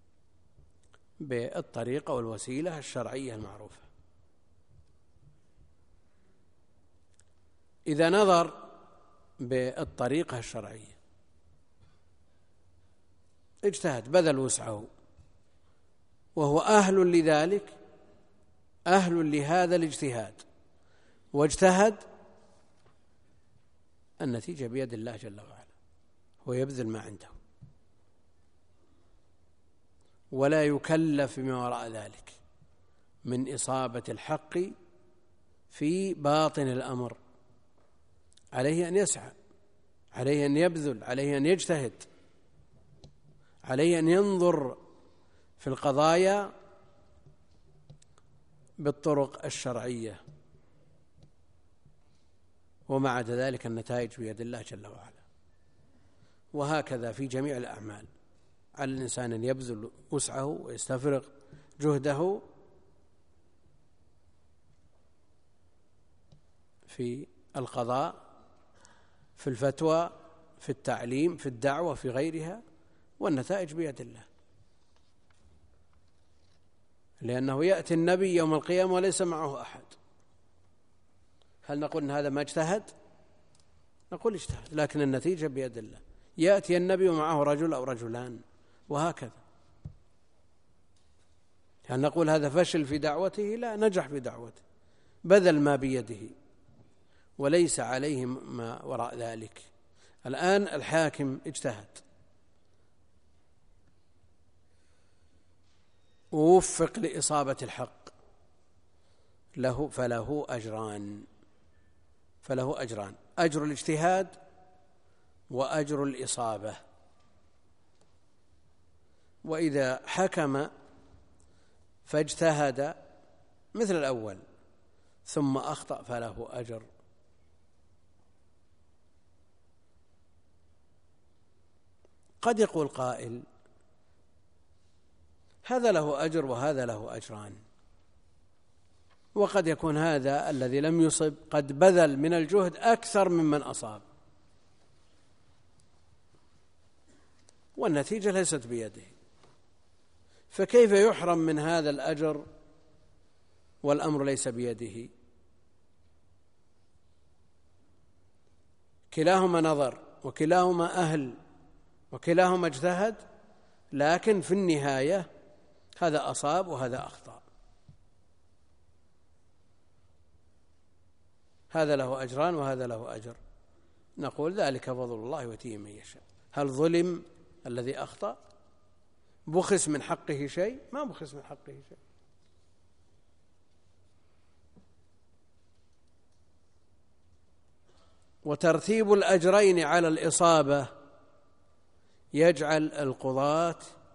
بالطريقة والوسيلة الشرعية المعروفة. إذا نظر بالطريقة الشرعية اجتهد، بذل وسعه، وهو أهل لذلك، أهل لهذا الاجتهاد، واجتهد، النتيجة بيد الله جل وعلا، هو يبذل ما عنده ولا يكلف بما وراء ذلك من إصابة الحق في باطن الأمر. عليه أن يسعى، عليه أن يبذل، عليه أن يجتهد، عليه أن ينظر في القضايا بالطرق الشرعية، ومع ذلك النتائج بيد الله جل وعلا. وهكذا في جميع الأعمال، على الإنسان أن يبذل وسعه ويستفرغ جهده في القضاء، في الفتوى، في التعليم، في الدعوة، في غيرها، والنتائج بيد الله، لأنه يأتي النبي يوم القيامة وليس معه أحد. هل نقول إن هذا ما اجتهد؟ نقول اجتهد، لكن النتيجة بيد الله. يأتي النبي ومعه رجل أو رجلان، وهكذا. هل نقول هذا فشل في دعوته؟ لا، نجح في دعوته، بذل ما بيده وليس عليه ما وراء ذلك. الآن الحاكم اجتهد ووفق لإصابة الحق، له فله أجران، فله أجران: أجر الاجتهاد وأجر الإصابة. وإذا حكم فاجتهد مثل الأول ثم أخطأ فله أجر. قد يقول قائل: هذا له أجر وهذا له أجران، وقد يكون هذا الذي لم يصب قد بذل من الجهد أكثر ممن أصاب، والنتيجة ليست بيده، فكيف يحرم من هذا الأجر والأمر ليس بيده؟ كلاهما نظر، وكلاهما أهل، وكلاهما اجتهد، لكن في النهاية هذا أصاب وهذا أخطأ، هذا له أجران وهذا له أجر. نقول ذلك فضل الله يؤتيه من يشاء. هل ظلم الذي أخطأ؟ بخس من حقه شيء؟ ما بخس من حقه شيء. وترتيب الأجرين على الإصابة يجعل القضاة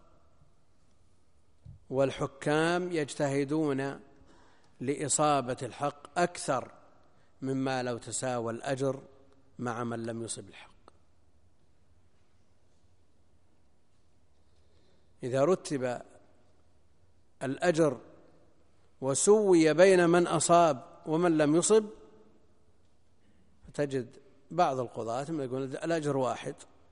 والحكام يجتهدون لإصابة الحق أكثر مما لو تساوى الأجر مع من لم يصب الحق. إذا رتب الأجر وسوي بين من أصاب ومن لم يصب، فتجد بعض القضاة يقول الأجر واحد،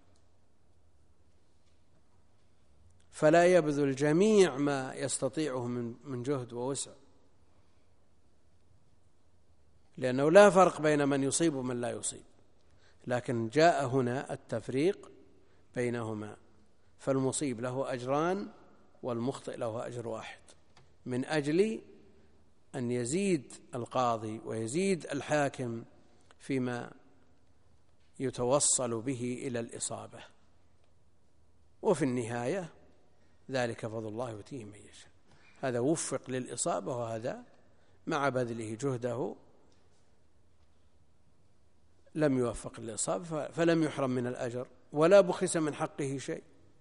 فلا يبذل جميع ما يستطيعه من جهد ووسع، لأنه لا فرق بين من يصيب ومن لا يصيب، لكن جاء هنا التفريق بينهما، فالمصيب له أجران والمخطئ له أجر واحد، من أجل أن يزيد القاضي ويزيد الحاكم فيما يتوصل به إلى الإصابة. وفي النهاية ذلك فضل الله يؤتيه من يشاء، هذا وفق للإصابة وهذا مع بذله جهده لم يوفق للإصابة فلم يحرم من الأجر ولا بخس من حقه شيء.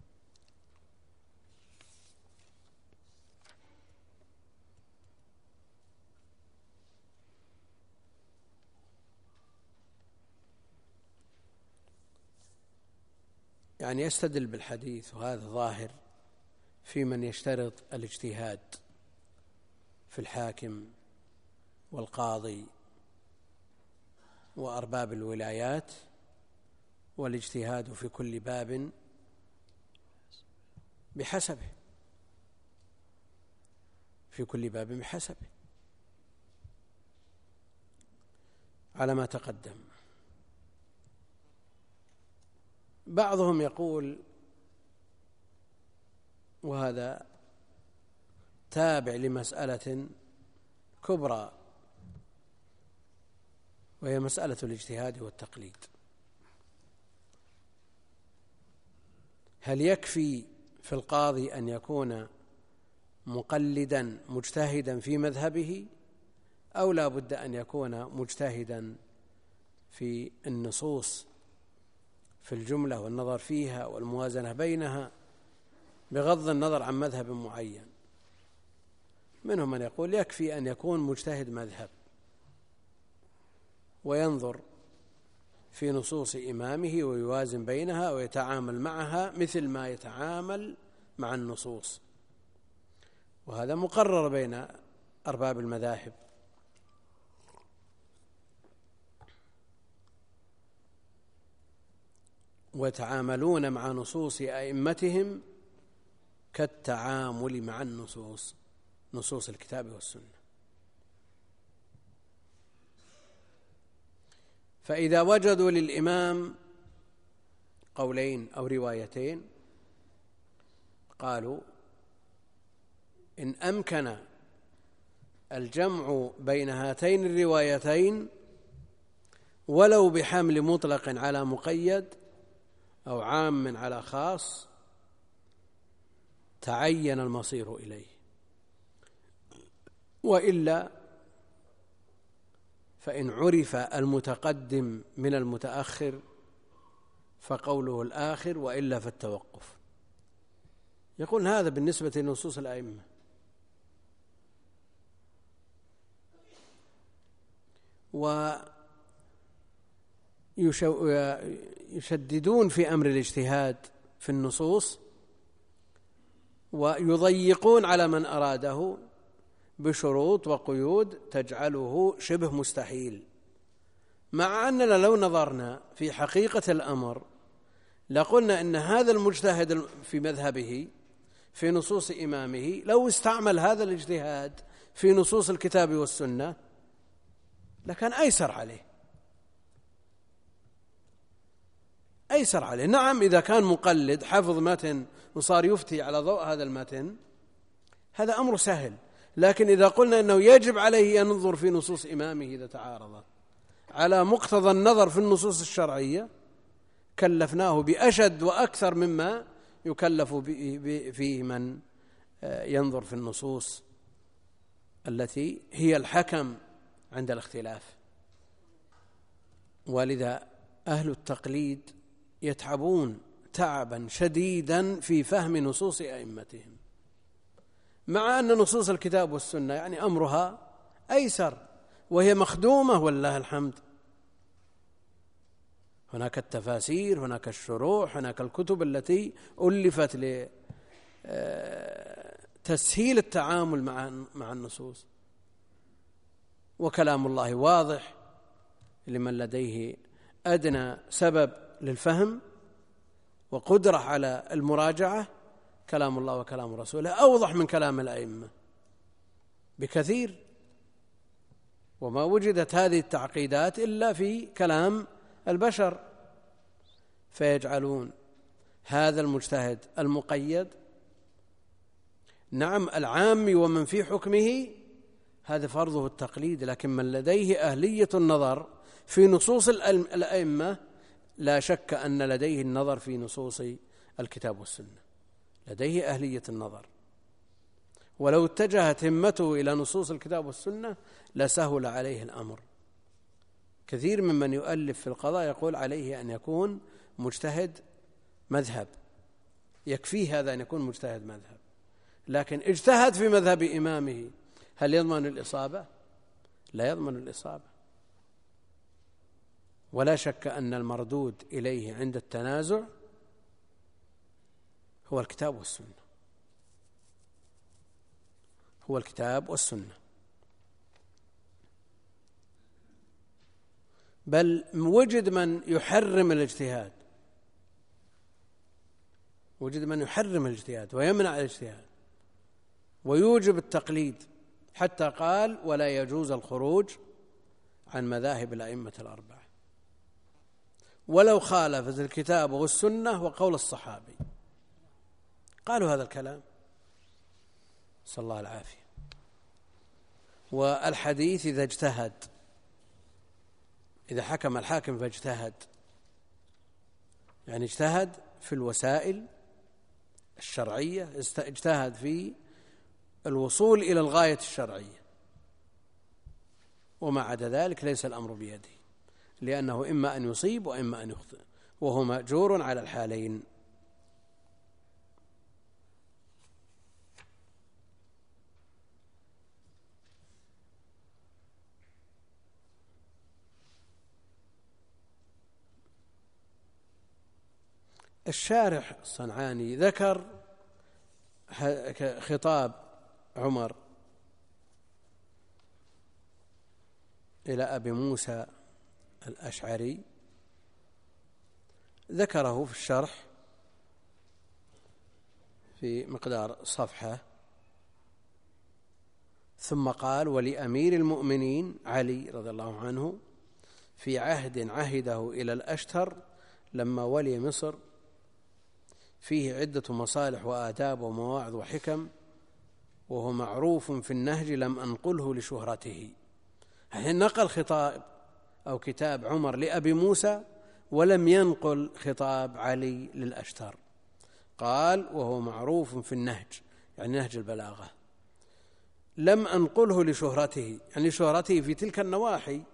يعني يستدل بالحديث، وهذا ظاهر في من يشترط الاجتهاد في الحاكم والقاضي وأرباب الولايات، والاجتهاد في كل باب بحسبه، في كل باب بحسبه على ما تقدم. بعضهم يقول، وهذا تابع لمسألة كبرى وهي مسألة الاجتهاد والتقليد، هل يكفي في القاضي أن يكون مقلدا مجتهدا في مذهبه، أو لا بد أن يكون مجتهدا في النصوص في الجملة والنظر فيها والموازنة بينها بغض النظر عن مذهب معين؟ منهم من يقول يكفي أن يكون مجتهد مذهب وينظر في نصوص إمامه ويوازن بينها ويتعامل معها مثل ما يتعامل مع النصوص، وهذا مقرر بين أرباب المذاهب. ويتعاملون مع نصوص أئمتهم كالتعامل مع النصوص، نصوص الكتاب والسنة. فإذا وجدوا للإمام قولين أو روايتين قالوا إن أمكن الجمع بين هاتين الروايتين ولو بحمل مطلق على مقيد أو عام على خاص تعين المصير إليه، وإلا فإن عرف المتقدم من المتأخر فقوله الآخر، وإلا فالتوقف. يقول هذا بالنسبة لنصوص الأئمة. ويشددون في أمر الاجتهاد في النصوص ويضيقون على من أراده بشروط وقيود تجعله شبه مستحيل، مع أننا لو نظرنا في حقيقة الأمر لقلنا إن هذا المجتهد في مذهبه في نصوص إمامه لو استعمل هذا الاجتهاد في نصوص الكتاب والسنة لكان أيسر عليه أيسر عليه نعم، إذا كان مقلد حفظ متن وصار يفتي على ضوء هذا المتن هذا أمر سهل، لكن إذا قلنا أنه يجب عليه أن ينظر في نصوص إمامه إذا تعارض على مقتضى النظر في النصوص الشرعية كلفناه بأشد وأكثر مما يكلف فيه من ينظر في النصوص التي هي الحكم عند الاختلاف. ولذا أهل التقليد يتعبون تعبا شديدا في فهم نصوص أئمتهم، مع أن نصوص الكتاب والسنة يعني أمرها أيسر وهي مخدومة والله الحمد. هناك التفاسير، هناك الشروح، هناك الكتب التي ألفت تسهيل التعامل مع مع النصوص. وكلام الله واضح لمن لديه أدنى سبب للفهم وقدرة على المراجعة. كلام الله وكلام رسوله أوضح من كلام الأئمة بكثير، وما وجدت هذه التعقيدات إلا في كلام البشر، فيجعلون هذا المجتهد المقيد نعم العام ومن في حكمه هذا فرضه التقليد، لكن من لديه أهلية النظر في نصوص الأئمة لا شك أن لديه النظر في نصوص الكتاب والسنة، لديه أهلية النظر، ولو اتجهت همته إلى نصوص الكتاب والسنة لسهل عليه الأمر. كثير ممن يؤلف في القضاء يقول عليه أن يكون مجتهد مذهب، يكفيه هذا أن يكون مجتهد مذهب، لكن اجتهد في مذهب إمامه هل يضمن الإصابة؟ لا يضمن الإصابة. ولا شك أن المردود إليه عند التنازع هو الكتاب والسنة، هو الكتاب والسنة. بل وجد من يحرم الاجتهاد، وجد من يحرم الاجتهاد ويمنع الاجتهاد ويوجب التقليد، حتى قال ولا يجوز الخروج عن مذاهب الأئمة الأربعة ولو خالفت الكتاب والسنة وقول الصحابي. قالوا هذا الكلام، صلى الله العافية. والحديث إذا اجتهد، إذا حكم الحاكم فاجتهد، يعني اجتهد في الوسائل الشرعية، اجتهد في الوصول إلى الغاية الشرعية، وما عدا ذلك ليس الأمر بيده، لأنه إما أن يصيب وإما أن يخطئ، وهو مأجور على الحالين. الشارح الصنعاني ذكر خطاب عمر إلى أبي موسى الأشعري، ذكره في الشرح في مقدار صفحة، ثم قال ولأمير المؤمنين علي رضي الله عنه في عهد عهده إلى الأشتر لما ولي مصر فيه عدة مصالح وآداب ومواعظ وحكم، وهو معروف في النهج لم أنقله لشهرته. يعني نقل خطاب أو كتاب عمر لأبي موسى ولم ينقل خطاب علي للأشتر. قال وهو معروف في النهج، يعني نهج البلاغة، لم أنقله لشهرته، يعني شهرته في تلك النواحي،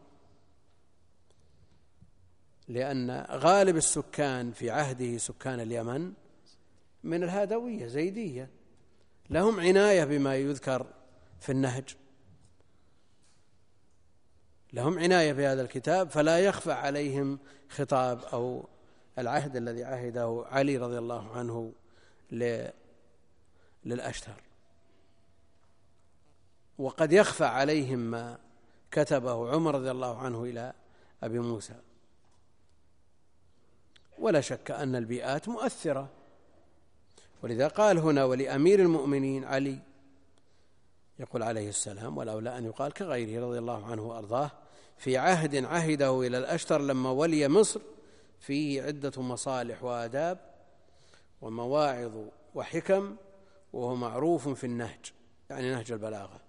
لأن غالب السكان في عهده سكان اليمن من الهادوية زيدية، لهم عناية بما يذكر في النهج، لهم عناية بهذا الكتاب، فلا يخفى عليهم خطاب أو العهد الذي عهده علي رضي الله عنه للأشتر، وقد يخفى عليهم ما كتبه عمر رضي الله عنه إلى أبي موسى. ولا شك أن البيئات مؤثرة، ولذا قال هنا ولأمير المؤمنين علي، يقول عليه السلام والأولى أن يقال كغيره رضي الله عنه وأرضاه في عهد عهده إلى الأشتر لما ولي مصر فيه عدة مصالح وآداب ومواعظ وحكم، وهو معروف في النهج، يعني نهج البلاغة،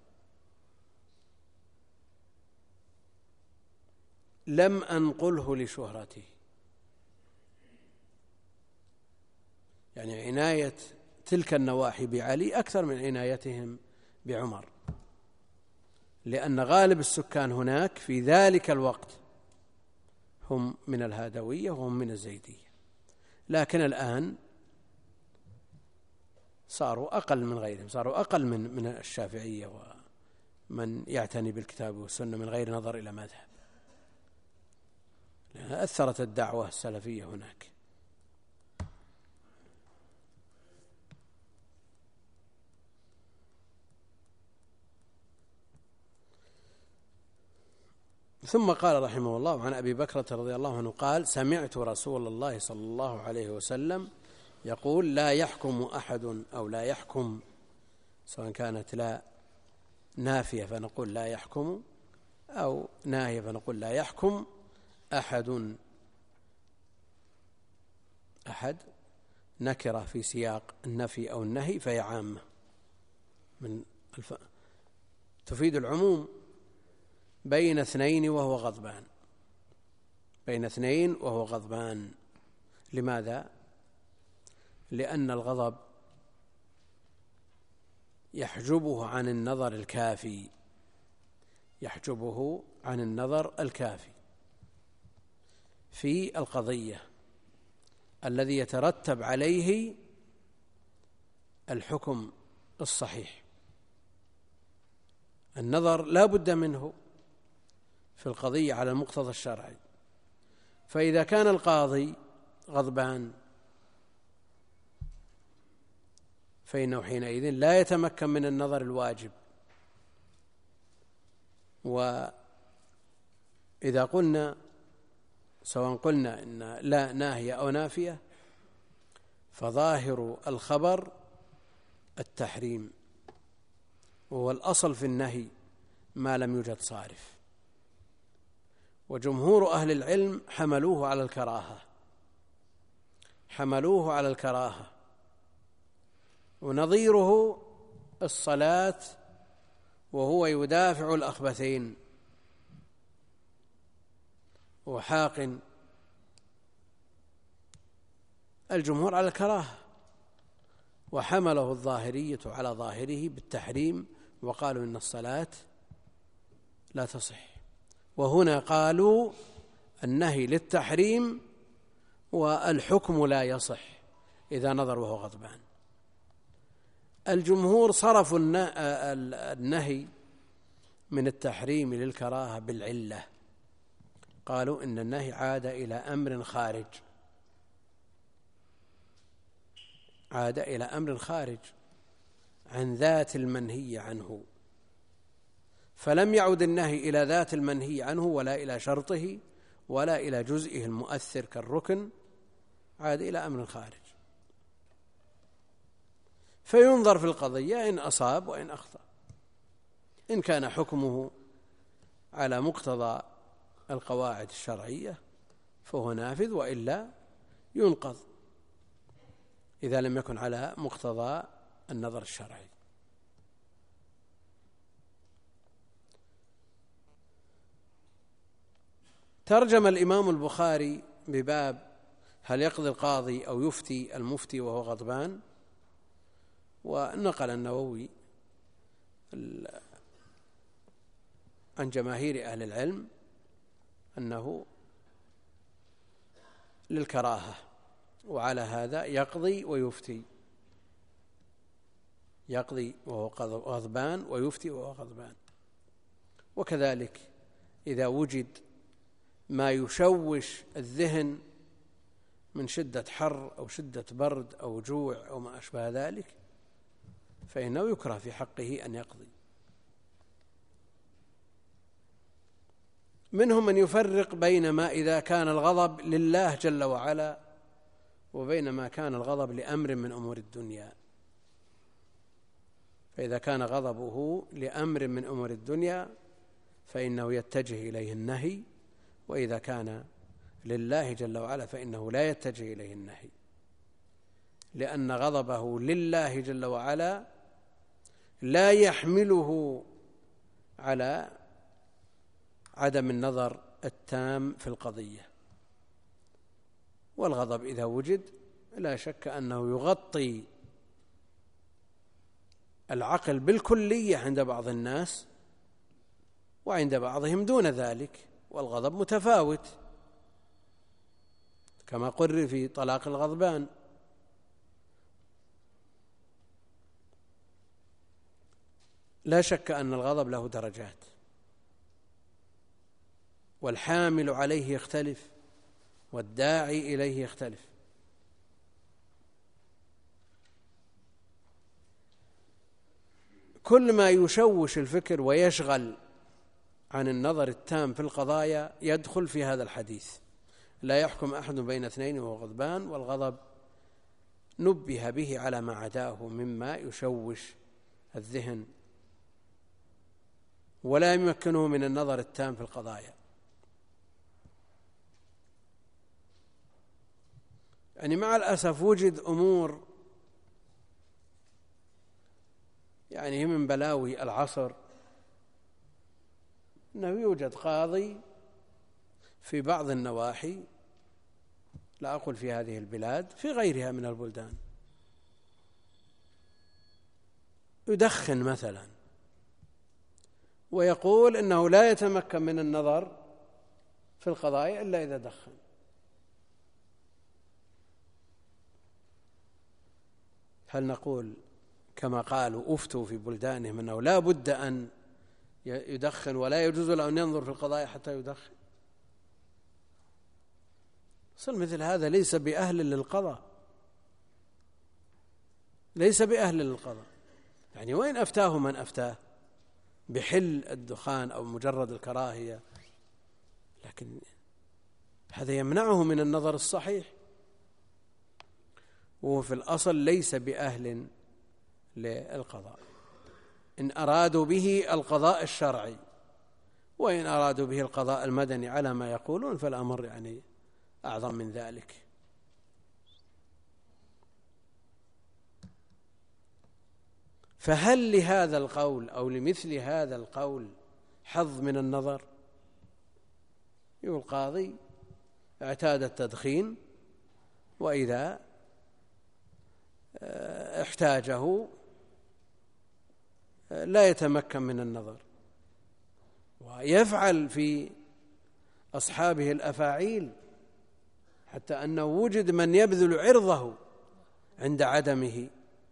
لم أنقله لشهرته، يعني عناية تلك النواحي بعلي أكثر من عنايتهم بعمر، لأن غالب السكان هناك في ذلك الوقت هم من الهادوية وهم من الزيدية، لكن الآن صاروا أقل من غيرهم، صاروا أقل من من الشافعية ومن يعتني بالكتاب والسنة من غير نظر إلى مذهب، لأنها أثرت الدعوة السلفية هناك. ثم قال رحمه الله عن أبي بكرة رضي الله عنه قال: سمعت رسول الله صلى الله عليه وسلم يقول: لا يحكم أحد، أو لا يحكم، سواء كانت لا نافية فنقول لا يحكم، أو ناهية فنقول لا يحكم أحد. أحد نكرة في سياق النفي أو النهي فهي عامة من الف... تفيد العموم بين اثنين وهو غضبان، بين اثنين وهو غضبان. لماذا؟ لأن الغضب يحجبه عن النظر الكافي، يحجبه عن النظر الكافي في القضية الذي يترتب عليه الحكم الصحيح. النظر لا بد منه في القضية على المقتضى الشرعي، فإذا كان القاضي غضبان فإنه حينئذ لا يتمكن من النظر الواجب. وإذا قلنا سواء قلنا إن لا ناهية أو نافية فظاهر الخبر التحريم، وهو الأصل في النهي ما لم يوجد صارف، وجمهور أهل العلم حملوه على الكراهة، حملوه على الكراهة. ونظيره الصلاة وهو يدافع الأخبثين وحاقن، الجمهور على الكراهة، وحمله الظاهرية على ظاهره بالتحريم، وقالوا إن الصلاة لا تصح. وهنا قالوا النهي للتحريم والحكم لا يصح إذا نظر وهو غضبان. الجمهور صرفوا النهي من التحريم للكراهة بالعلة، قالوا إن النهي عاد إلى أمر خارج، عاد إلى أمر خارج عن ذات المنهي عنه، فلم يعد النهي إلى ذات المنهي عنه ولا إلى شرطه ولا إلى جزئه المؤثر كالركن، عاد إلى أمر خارج. فينظر في القضية إن أصاب وإن أخطأ، إن كان حكمه على مقتضى القواعد الشرعية فهو نافذ، وإلا ينقض إذا لم يكن على مقتضى النظر الشرعي. ترجم الإمام البخاري بباب هل يقضي القاضي أو يفتي المفتي وهو غضبان، ونقل النووي عن جماهير أهل العلم أنه للكراهة، وعلى هذا يقضي ويفتي، يقضي وهو غضبان ويفتي وهو غضبان. وكذلك إذا وجد ما يشوش الذهن من شدة حر أو شدة برد أو جوع أو ما أشبه ذلك فإنه يكره في حقه أن يقضي. منهم من يفرق بين ما إذا كان الغضب لله جل وعلا وبين ما كان الغضب لأمر من أمور الدنيا. فإذا كان غضبه لأمر من أمور الدنيا فإنه يتجه إليه النهي، وإذا كان لله جل وعلا فإنه لا يتجه إليه النهي، لأن غضبه لله جل وعلا لا يحمله على عدم النظر التام في القضية. والغضب إذا وجد لا شك أنه يغطي العقل بالكلية عند بعض الناس، وعند بعضهم دون ذلك، والغضب متفاوت كما قرر في طلاق الغضبان. لا شك أن الغضب له درجات، والحامل عليه يختلف والداعي إليه يختلف. كل ما يشوش الفكر ويشغل عن النظر التام في القضايا يدخل في هذا الحديث: لا يحكم أحد بين اثنين وهو غضبان، والغضب نبه به على ما عداه مما يشوش الذهن ولا يمكنه من النظر التام في القضايا. يعني مع الأسف وجد أمور يعني هي من بلاوي العصر، أنه يوجد قاضي في بعض النواحي، لا أقول في هذه البلاد، في غيرها من البلدان، يدخن مثلا ويقول إنه لا يتمكن من النظر في القضايا إلا إذا دخن. هل نقول كما قالوا أفتوا في بلدانهم أنه لا بد أن يدخن ولا يجوز له أن ينظر في القضايا حتى يدخن؟ أصل مثل هذا ليس بأهل للقضاء، ليس بأهل للقضاء. يعني وين أفتاه من أفتاه بحل الدخان أو مجرد الكراهية، لكن هذا يمنعه من النظر الصحيح، وهو في الأصل ليس بأهل للقضاء. إن أرادوا به القضاء الشرعي، وإن أرادوا به القضاء المدني على ما يقولون فالأمر يعني أعظم من ذلك. فهل لهذا القول أو لمثل هذا القول حظ من النظر؟ يقول القاضي اعتاد التدخين وإذا احتاجه لا يتمكن من النظر، ويفعل في أصحابه الأفاعيل، حتى أنه وجد من يبذل عرضه عند عدمه.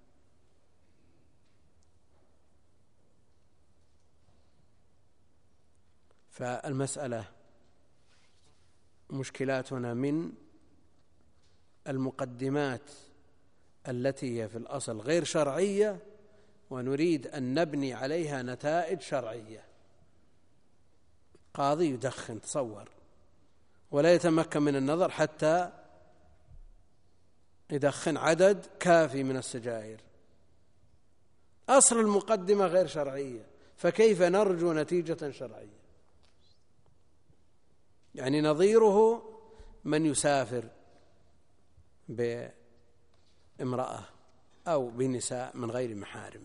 فالمسألة مشكلاتنا من المقدمات التي هي في الأصل غير شرعية، ونريد أن نبني عليها نتائج شرعية. قاضي يدخن، تصور، ولا يتمكن من النظر حتى يدخن عدد كافي من السجائر. أصل المقدمة غير شرعية، فكيف نرجو نتيجة شرعية؟ يعني نظيره من يسافر بامرأة أو بنساء من غير محارم،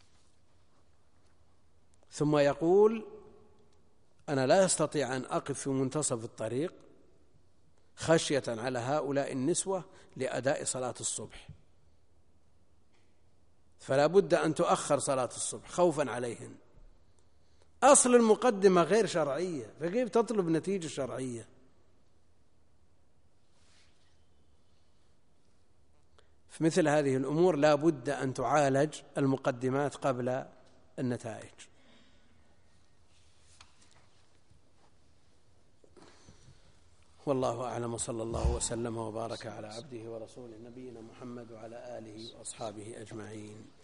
ثم يقول أنا لا أستطيع أن أقف في منتصف الطريق خشية على هؤلاء النسوة لأداء صلاة الصبح، فلا بد أن تؤخر صلاة الصبح خوفا عليهن. أصل المقدمة غير شرعية، فكيف تطلب نتيجة شرعية؟ في مثل هذه الأمور لا بد أن تعالج المقدمات قبل النتائج. والله أعلم، وصلى الله وسلم وبارك على عبده ورسوله نبينا محمد وعلى آله وأصحابه أجمعين.